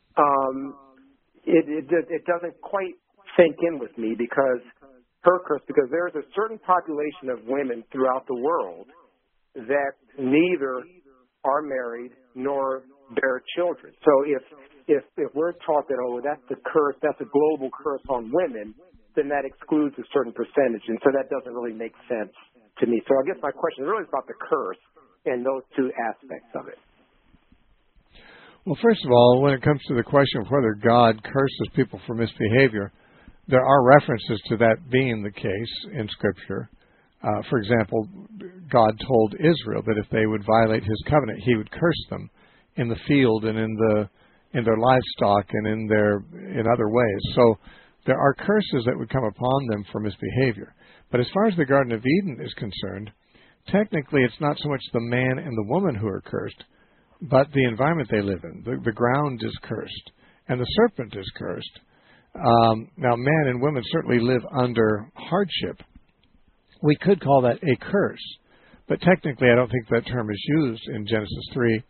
um, it, it it doesn't quite sink in with me because her curse, because there's a certain population of women throughout the world that neither are married nor bear children. So if if if we're taught that, oh, that's the curse, that's a global curse on women, then that excludes a certain percentage, and so that doesn't really make sense to me. So I guess my question is really about the curse and those two aspects of it. Well, first of all, when it comes to the question of whether God curses people for misbehavior, there are references to that being the case in Scripture. Uh, for example, God told Israel that if they would violate His covenant, He would curse them in the field and in the in their livestock and in their in other ways. So there are curses that would come upon them for misbehavior. But as far as the Garden of Eden is concerned, technically it's not so much the man and the woman who are cursed, but the environment they live in. The, the ground is cursed, and the serpent is cursed. Um, now, men and women certainly live under hardship. We could call that a curse, but technically I don't think that term is used in Genesis three.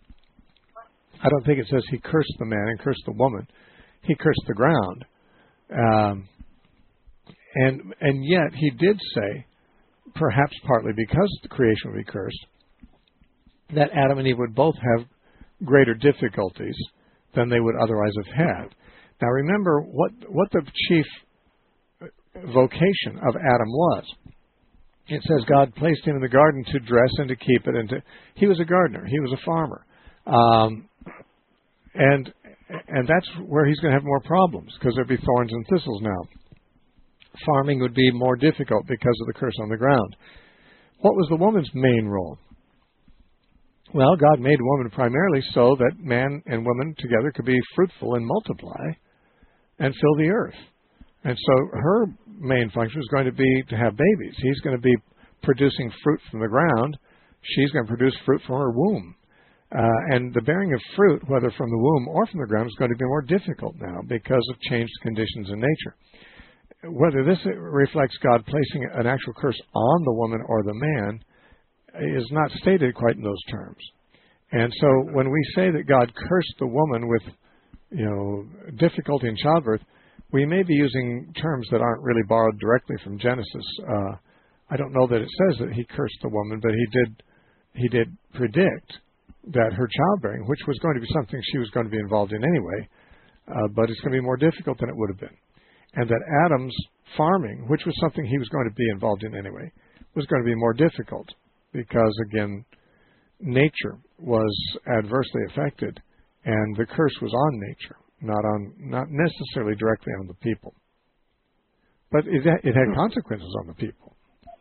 I don't think it says he cursed the man and cursed the woman. He cursed the ground. Um, and and yet he did say, perhaps partly because the creation would be cursed, that Adam and Eve would both have greater difficulties than they would otherwise have had. Now remember what what the chief vocation of Adam was. It says God placed him in the garden to dress and to keep it, and to, he was a gardener, he was a farmer, um, and and that's where he's going to have more problems, because there'd be thorns and thistles now. Farming would be more difficult because of the curse on the ground. What was the woman's main role? Well, God made woman primarily so that man and woman together could be fruitful and multiply and fill the earth. And so her main function is going to be to have babies. He's going to be producing fruit from the ground. She's going to produce fruit from her womb. Uh, and the bearing of fruit, whether from the womb or from the ground, is going to be more difficult now because of changed conditions in nature. Whether this reflects God placing an actual curse on the woman or the man is not stated quite in those terms. And so when we say that God cursed the woman with, you know, difficulty in childbirth, we may be using terms that aren't really borrowed directly from Genesis. Uh, I don't know that it says that he cursed the woman, but he did he did predict that her childbearing, which was going to be something she was going to be involved in anyway, uh, but it's going to be more difficult than it would have been. and that Adam's farming, which was something he was going to be involved in anyway, was going to be more difficult because, again, nature was adversely affected, and the curse was on nature, not on, not necessarily directly on the people. But it, it had consequences on the people.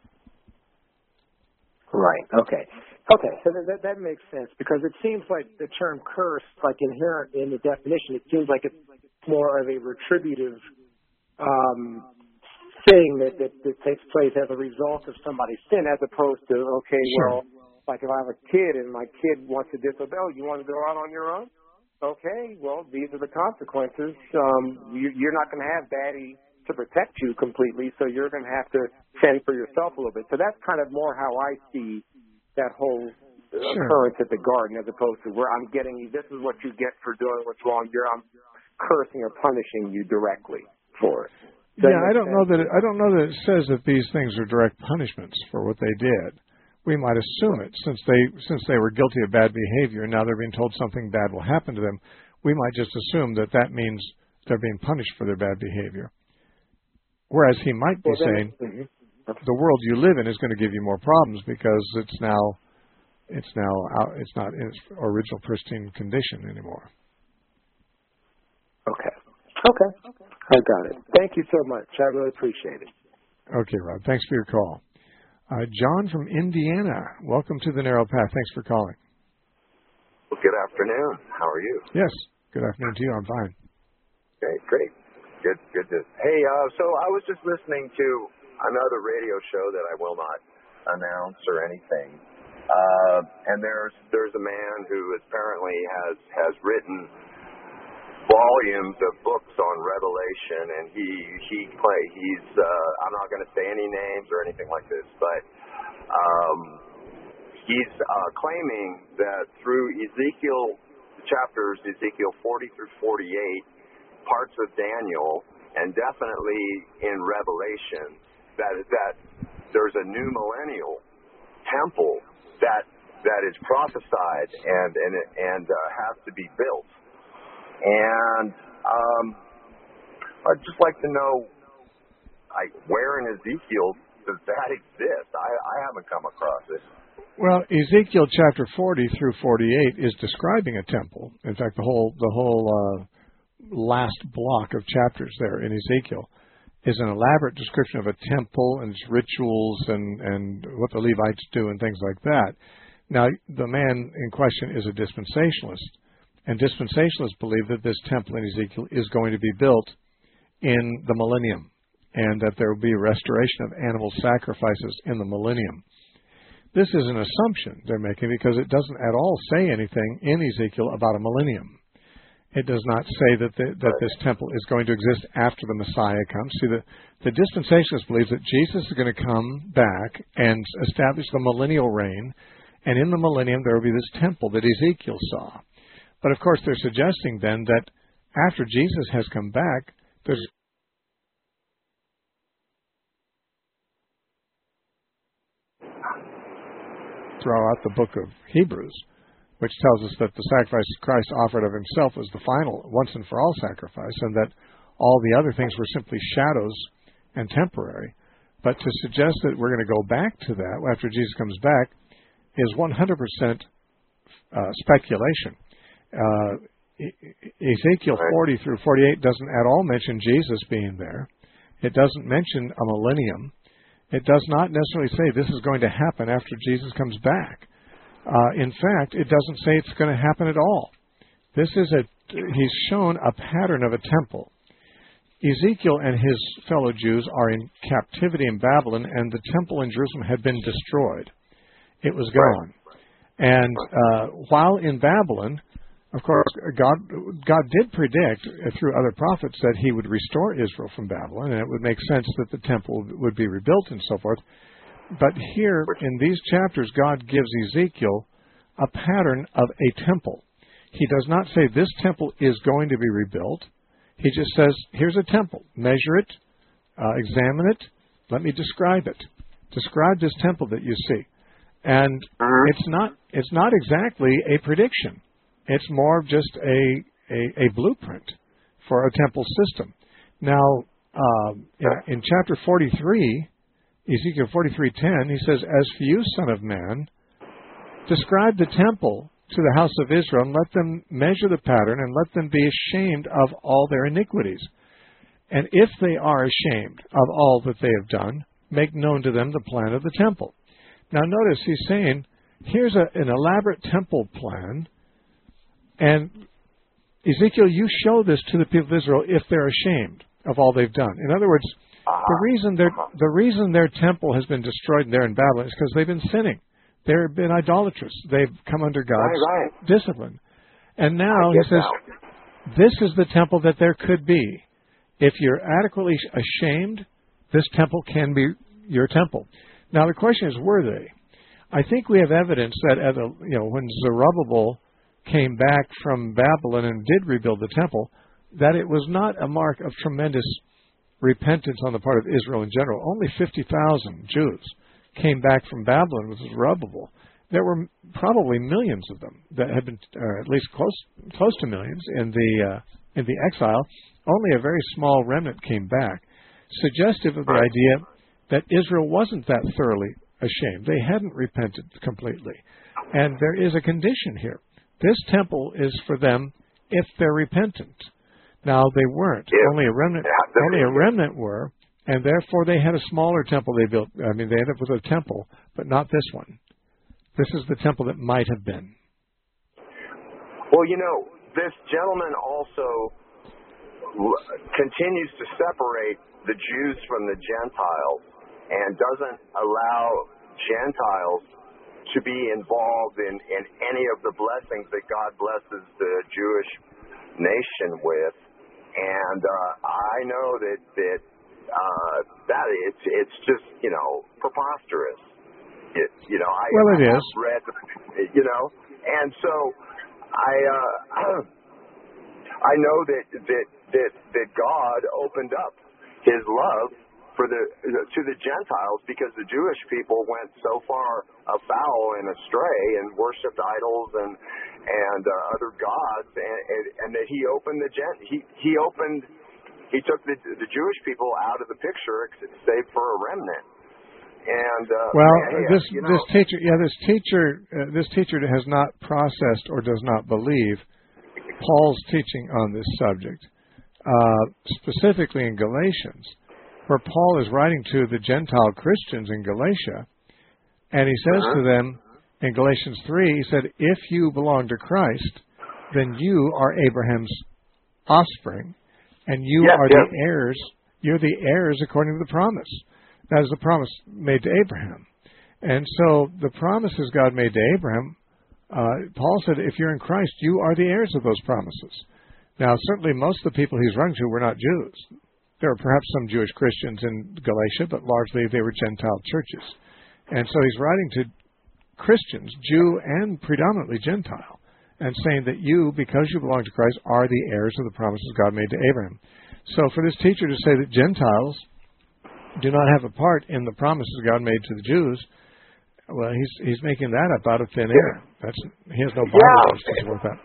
Right. Okay. Okay. So that that makes sense, because it seems like the term curse, like inherent in the definition, it seems like it's more of a retributive um, thing that, that that takes place as a result of somebody's sin, as opposed to, okay, Sure. well, like if I have a kid and my kid wants to disobey, oh, you want to go out on your own? Okay. Well, these are the consequences. Um, you, you're not going to have daddy to protect you completely, so you're going to have to fend for yourself a little bit. So that's kind of more how I see that whole Sure. occurrence at the garden, as opposed to where I'm getting you, this is what you get for doing what's wrong. You're I'm cursing or punishing you directly for it. Does Yeah, I don't sense? know that it, I don't know that it says that these things are direct punishments for what they did. We might assume it since they since they were guilty of bad behavior and now they're being told something bad will happen to them. We might just assume that that means they're being punished for their bad behavior. Whereas he might be well, then, saying, mm-hmm. the world you live in is going to give you more problems because it's now, it's now out, it's not in its original pristine condition anymore. Okay. Okay. I got it. Thank you so much. I really appreciate it. Okay, Rob. Thanks for your call. Uh, John from Indiana. Welcome to the Narrow Path. Thanks for calling. Well, good afternoon. How are you? Yes. Good afternoon to you. I'm fine. Okay, great. Good, good to. Hey, uh, so I was just listening to another radio show that I will not announce or anything, uh, and there's there's a man who apparently has has written volumes of books on Revelation, and he he play he's uh, I'm not going to say any names or anything like this, but um, he's uh, claiming that through Ezekiel chapters Ezekiel forty through forty-eight. Parts of Daniel, and definitely in Revelation, that that there's a new millennial temple that that is prophesied and and and uh, has to be built. And um, I'd just like to know, I, where in Ezekiel does that exist? I, I haven't come across it. Well, Ezekiel chapter forty through forty-eight is describing a temple. In fact, the whole the whole uh, last block of chapters there in Ezekiel is an elaborate description of a temple and its rituals and, and what the Levites do and things like that. Now, the man in question is a dispensationalist, and dispensationalists believe that this temple in Ezekiel is going to be built in the millennium and that there will be a restoration of animal sacrifices in the millennium. This is an assumption they're making because it doesn't at all say anything in Ezekiel about a millennium. It does not say that the, that this temple is going to exist after the Messiah comes. See, the, the dispensationalists believe that Jesus is going to come back and establish the millennial reign, and in the millennium there will be this temple that Ezekiel saw. But of course they're suggesting then that after Jesus has come back, there's throw out the book of Hebrews, which tells us that the sacrifice Christ offered of himself was the final, once and for all sacrifice, and that all the other things were simply shadows and temporary. But to suggest that we're going to go back to that after Jesus comes back is one hundred percent uh, speculation. Uh, Ezekiel forty through forty-eight doesn't at all mention Jesus being there. It doesn't mention a millennium. It does not necessarily say this is going to happen after Jesus comes back. Uh, in fact, it doesn't say it's going to happen at all. This is a, he's shown a pattern of a temple. Ezekiel and his fellow Jews are in captivity in Babylon, and the temple in Jerusalem had been destroyed. It was gone. And uh, while in Babylon, of course, God, God did predict through other prophets that he would restore Israel from Babylon, and it would make sense that the temple would be rebuilt and so forth. But here, in these chapters, God gives Ezekiel a pattern of a temple. He does not say this temple is going to be rebuilt. He just says, here's a temple. Measure it, uh, examine it, let me describe it. Describe this temple that you see. And it's not it's not exactly a prediction. It's more of just a, a, a blueprint for a temple system. Now, um, in, in chapter forty-three, Ezekiel forty-three ten, he says, "As for you, son of man, describe the temple to the house of Israel, and let them measure the pattern, and let them be ashamed of all their iniquities. And if they are ashamed of all that they have done, make known to them the plan of the temple." Now notice he's saying, here's a, an elaborate temple plan, and Ezekiel, you show this to the people of Israel if they're ashamed of all they've done. In other words, the reason their the reason their temple has been destroyed there in Babylon is because they've been sinning. They've been idolatrous. They've come under God's right, right. discipline. And now he says, now. This is the temple that there could be. If you're adequately ashamed, this temple can be your temple. Now the question is, were they? I think we have evidence that at a, you know, when Zerubbabel came back from Babylon and did rebuild the temple, that it was not a mark of tremendous repentance on the part of Israel in general. Only fifty thousand Jews came back from Babylon with Zerubbabel. There were probably millions of them that had been, or at least close close to millions, in the uh, in the exile. Only a very small remnant came back, suggestive of the idea that Israel wasn't that thoroughly ashamed. They hadn't repented completely. And there is a condition here. This temple is for them if they're repentant. Now, they weren't. Yeah. Only a remnant yeah, only a remnant were, and therefore they had a smaller temple they built. I mean, they ended up with a temple, but not this one. This is the temple that might have been. Well, you know, this gentleman also continues to separate the Jews from the Gentiles and doesn't allow Gentiles to be involved in, in any of the blessings that God blesses the Jewish nation with. And uh, I know that that uh, that it's it's just, you know, preposterous. It, you know, I, well, it I is. read, you know, and so I uh, I know that that that that God opened up His love for the to the Gentiles because the Jewish people went so far afoul and astray and worshipped idols and and uh, other gods, and, and, and that He opened the gent he he opened he took the the Jewish people out of the picture, save for a remnant. And uh, well, yeah, this you know, this teacher, yeah, this teacher, uh, this teacher has not processed or does not believe Paul's teaching on this subject, uh, specifically in Galatians, where Paul is writing to the Gentile Christians in Galatia, and he says uh-huh. to them in Galatians three, he said, "If you belong to Christ, then you are Abraham's offspring, and you yeah, are yeah. the heirs. You're the heirs according to the promise." That is the promise made to Abraham. And so the promises God made to Abraham, uh, Paul said, if you're in Christ, you are the heirs of those promises. Now, certainly most of the people he's writing to were not Jews. There were perhaps some Jewish Christians in Galatia, but largely they were Gentile churches. And so he's writing to Christians, Jew and predominantly Gentile, and saying that you, because you belong to Christ, are the heirs of the promises God made to Abraham. So for this teacher to say that Gentiles do not have a part in the promises God made to the Jews, well, he's he's making that up out of thin air. That's he has no Bible yeah. to support that.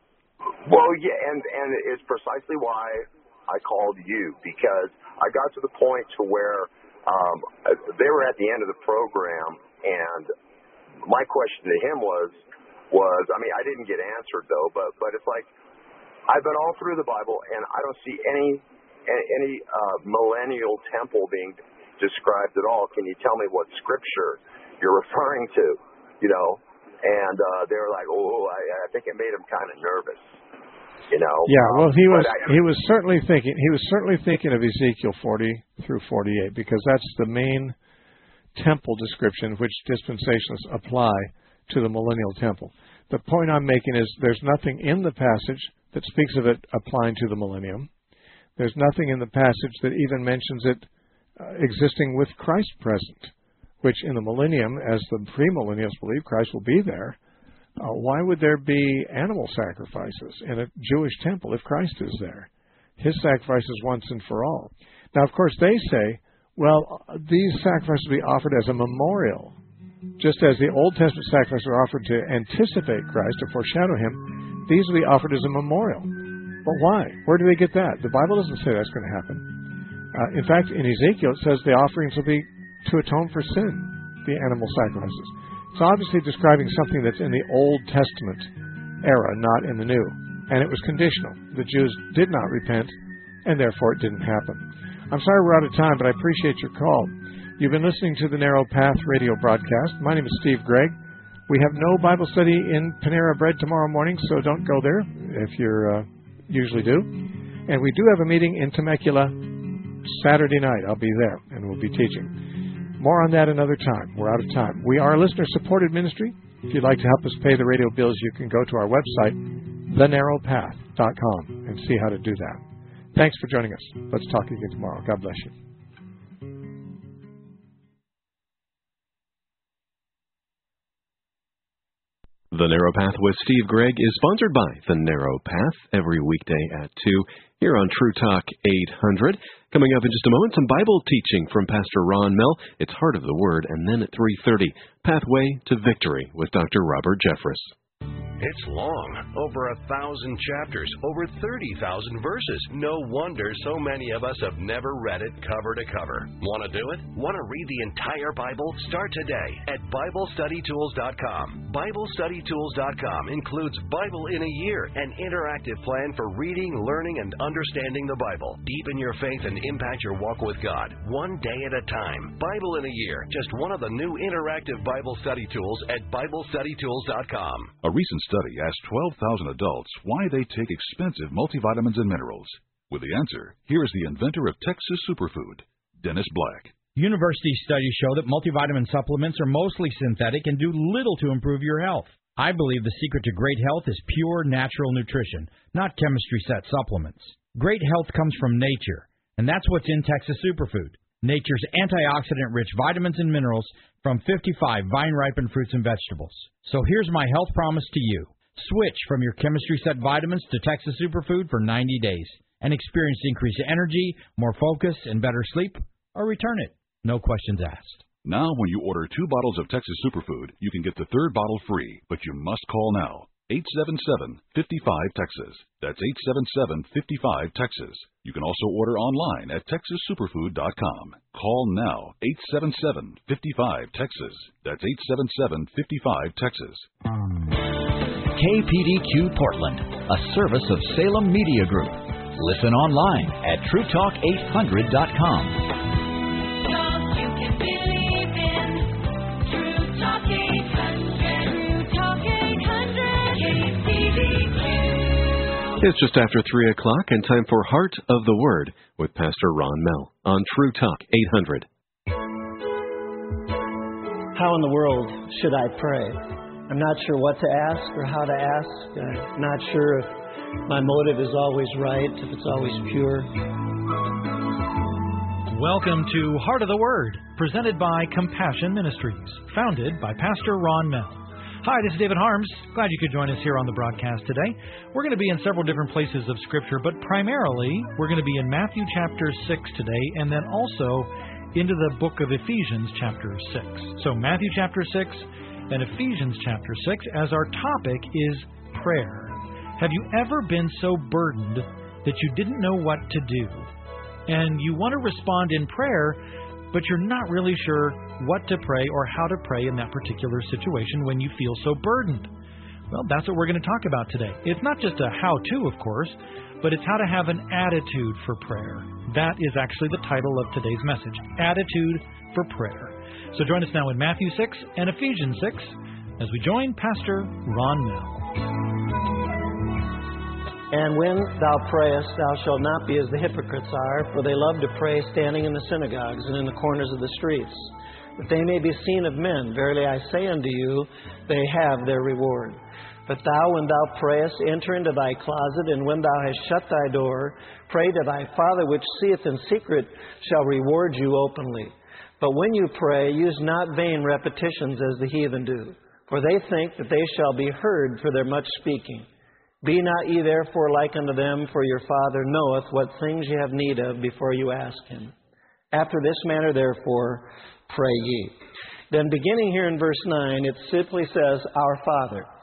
Well, yeah, and and it's precisely why I called you, because I got to the point to where um, they were at the end of the program, and my question to him was was I mean I didn't get answered though, but but it's like I've been all through the Bible and I don't see any. any uh, millennial temple being described at all. Can you tell me what scripture you're referring to? You know, and uh, they were like, oh, I, I think it made him kind of nervous. You know. Yeah. Well, he was I, he was certainly thinking he was certainly thinking of Ezekiel forty through forty-eight, because that's the main temple description which dispensationalists apply to the millennial temple. The point I'm making is there's nothing in the passage that speaks of it applying to the millennium. There's nothing in the passage that even mentions it uh, existing with Christ present, which in the millennium, as the premillennials believe, Christ will be there. Uh, why would there be animal sacrifices in a Jewish temple if Christ is there? His sacrifice is once and for all. Now, of course, they say, well, these sacrifices will be offered as a memorial. Just as the Old Testament sacrifices were offered to anticipate Christ or foreshadow Him, these will be offered as a memorial. But why? Where do they get that? The Bible doesn't say that's going to happen. Uh, in fact, in Ezekiel, it says the offerings will be to atone for sin, the animal sacrifices. It's obviously describing something that's in the Old Testament era, not in the New. And it was conditional. The Jews did not repent, and therefore it didn't happen. I'm sorry we're out of time, but I appreciate your call. You've been listening to the Narrow Path radio broadcast. My name is Steve Gregg. We have no Bible study in Panera Bread tomorrow morning, so don't go there if you uh, usually do. And we do have a meeting in Temecula Saturday night. I'll be there, and we'll be teaching. More on that another time. We're out of time. We are a listener-supported ministry. If you'd like to help us pay the radio bills, you can go to our website, the narrow path dot com, and see how to do that. Thanks for joining us. Let's talk again tomorrow. God bless you. The Narrow Path with Steve Gregg is sponsored by The Narrow Path every weekday at two here on True Talk eight hundred. Coming up in just a moment, some Bible teaching from Pastor Ron Mell. It's Heart of the Word. And then at three thirty, Pathway to Victory with Doctor Robert Jeffress. It's long, over a thousand chapters, over thirty thousand verses. No wonder so many of us have never read it cover to cover. Want to do it? Want to read the entire Bible? Start today at Bible Study Tools dot com. Bible Study Tools dot com includes Bible in a Year, an interactive plan for reading, learning, and understanding the Bible. Deepen your faith and impact your walk with God, one day at a time. Bible in a Year, just one of the new interactive Bible study tools at Bible Study Tools dot com. A recent study asked twelve thousand adults why they take expensive multivitamins and minerals. With the answer, here is the inventor of Texas Superfood, Dennis Black. University studies show that multivitamin supplements are mostly synthetic and do little to improve your health. I believe the secret to great health is pure natural nutrition, not chemistry-set supplements. Great health comes from nature, and that's what's in Texas Superfood. Nature's antioxidant-rich vitamins and minerals from fifty-five vine-ripened fruits and vegetables. So here's my health promise to you. Switch from your chemistry-set vitamins to Texas Superfood for ninety days and experience increased energy, more focus, and better sleep, or return it. No questions asked. Now, when you order two bottles of Texas Superfood, you can get the third bottle free, but you must call now. eight seven seven, five five, Texas. That's eight seven seven, five five, Texas. You can also order online at texas superfood dot com. Call now, eight seven seven, five five, Texas. That's eight seven seven, five five, Texas. K P D Q Portland, a service of Salem Media Group. Listen online at true talk eight hundred dot com. It's just after three o'clock and time for Heart of the Word with Pastor Ron Mell on True Talk eight hundred. How in the world should I pray? I'm not sure what to ask or how to ask. I'm not sure if my motive is always right, if it's always pure. Welcome to Heart of the Word, presented by Compassion Ministries, founded by Pastor Ron Mell. Hi, this is David Harms. Glad you could join us here on the broadcast today. We're going to be in several different places of Scripture, but primarily we're going to be in Matthew chapter six today, and then also into the book of Ephesians chapter six. So Matthew chapter six and Ephesians chapter six, as our topic is prayer. Have you ever been so burdened that you didn't know what to do? And you want to respond in prayer, but you're not really sure what to pray or how to pray in that particular situation when you feel so burdened. Well, that's what we're going to talk about today. It's not just a how-to, of course, but it's how to have an attitude for prayer. That is actually the title of today's message, Attitude for Prayer. So join us now in Matthew six and Ephesians six as we join Pastor Ron Mell. And when thou prayest, thou shalt not be as the hypocrites are, for they love to pray standing in the synagogues and in the corners of the streets, that they may be seen of men. Verily I say unto you, they have their reward. But thou, when thou prayest, enter into thy closet, and when thou hast shut thy door, pray to thy Father which seeth in secret shall reward you openly. But when you pray, use not vain repetitions as the heathen do, for they think that they shall be heard for their much speaking. Be not ye therefore like unto them, for your Father knoweth what things ye have need of before you ask Him. After this manner, therefore, pray ye. Then beginning here in verse nine, it simply says, Our Father.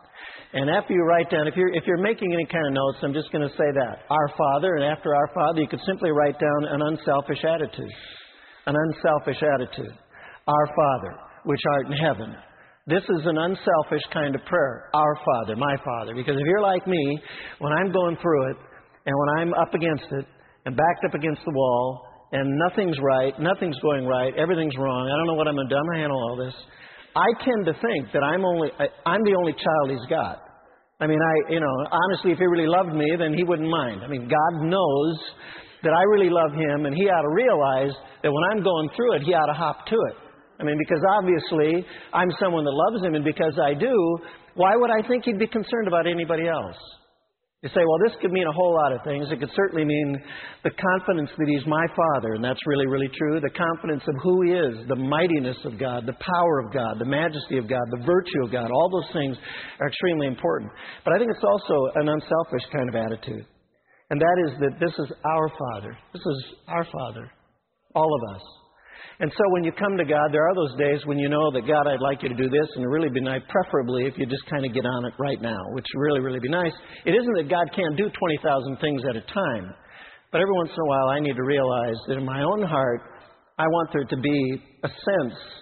And after you write down, if you're if you're making any kind of notes, I'm just going to say that. Our Father, and after Our Father, you could simply write down an unselfish attitude. An unselfish attitude. Our Father, which art in heaven. This is an unselfish kind of prayer. Our Father, my Father. Because if you're like me, when I'm going through it, and when I'm up against it, and backed up against the wall, and nothing's right, nothing's going right, everything's wrong, I don't know what I'm going to do, I'm going to handle all this, I tend to think that I'm only I'm the only child he's got. I mean, I you know, honestly, if he really loved me, then he wouldn't mind. I mean, God knows that I really love him, and he ought to realize that when I'm going through it, he ought to hop to it. I mean, because obviously I'm someone that loves him, and because I do, why would I think he'd be concerned about anybody else? You say, well, this could mean a whole lot of things. It could certainly mean the confidence that he's my Father, and that's really, really true. The confidence of who he is, the mightiness of God, the power of God, the majesty of God, the virtue of God. All those things are extremely important. But I think it's also an unselfish kind of attitude. And that is that this is our Father. This is our Father. All of us. And so when you come to God, there are those days when you know that, God, I'd like you to do this, and it really be nice, preferably if you just kind of get on it right now, which would really, really be nice. It isn't that God can't do twenty thousand things at a time, but every once in a while I need to realize that in my own heart, I want there to be a sense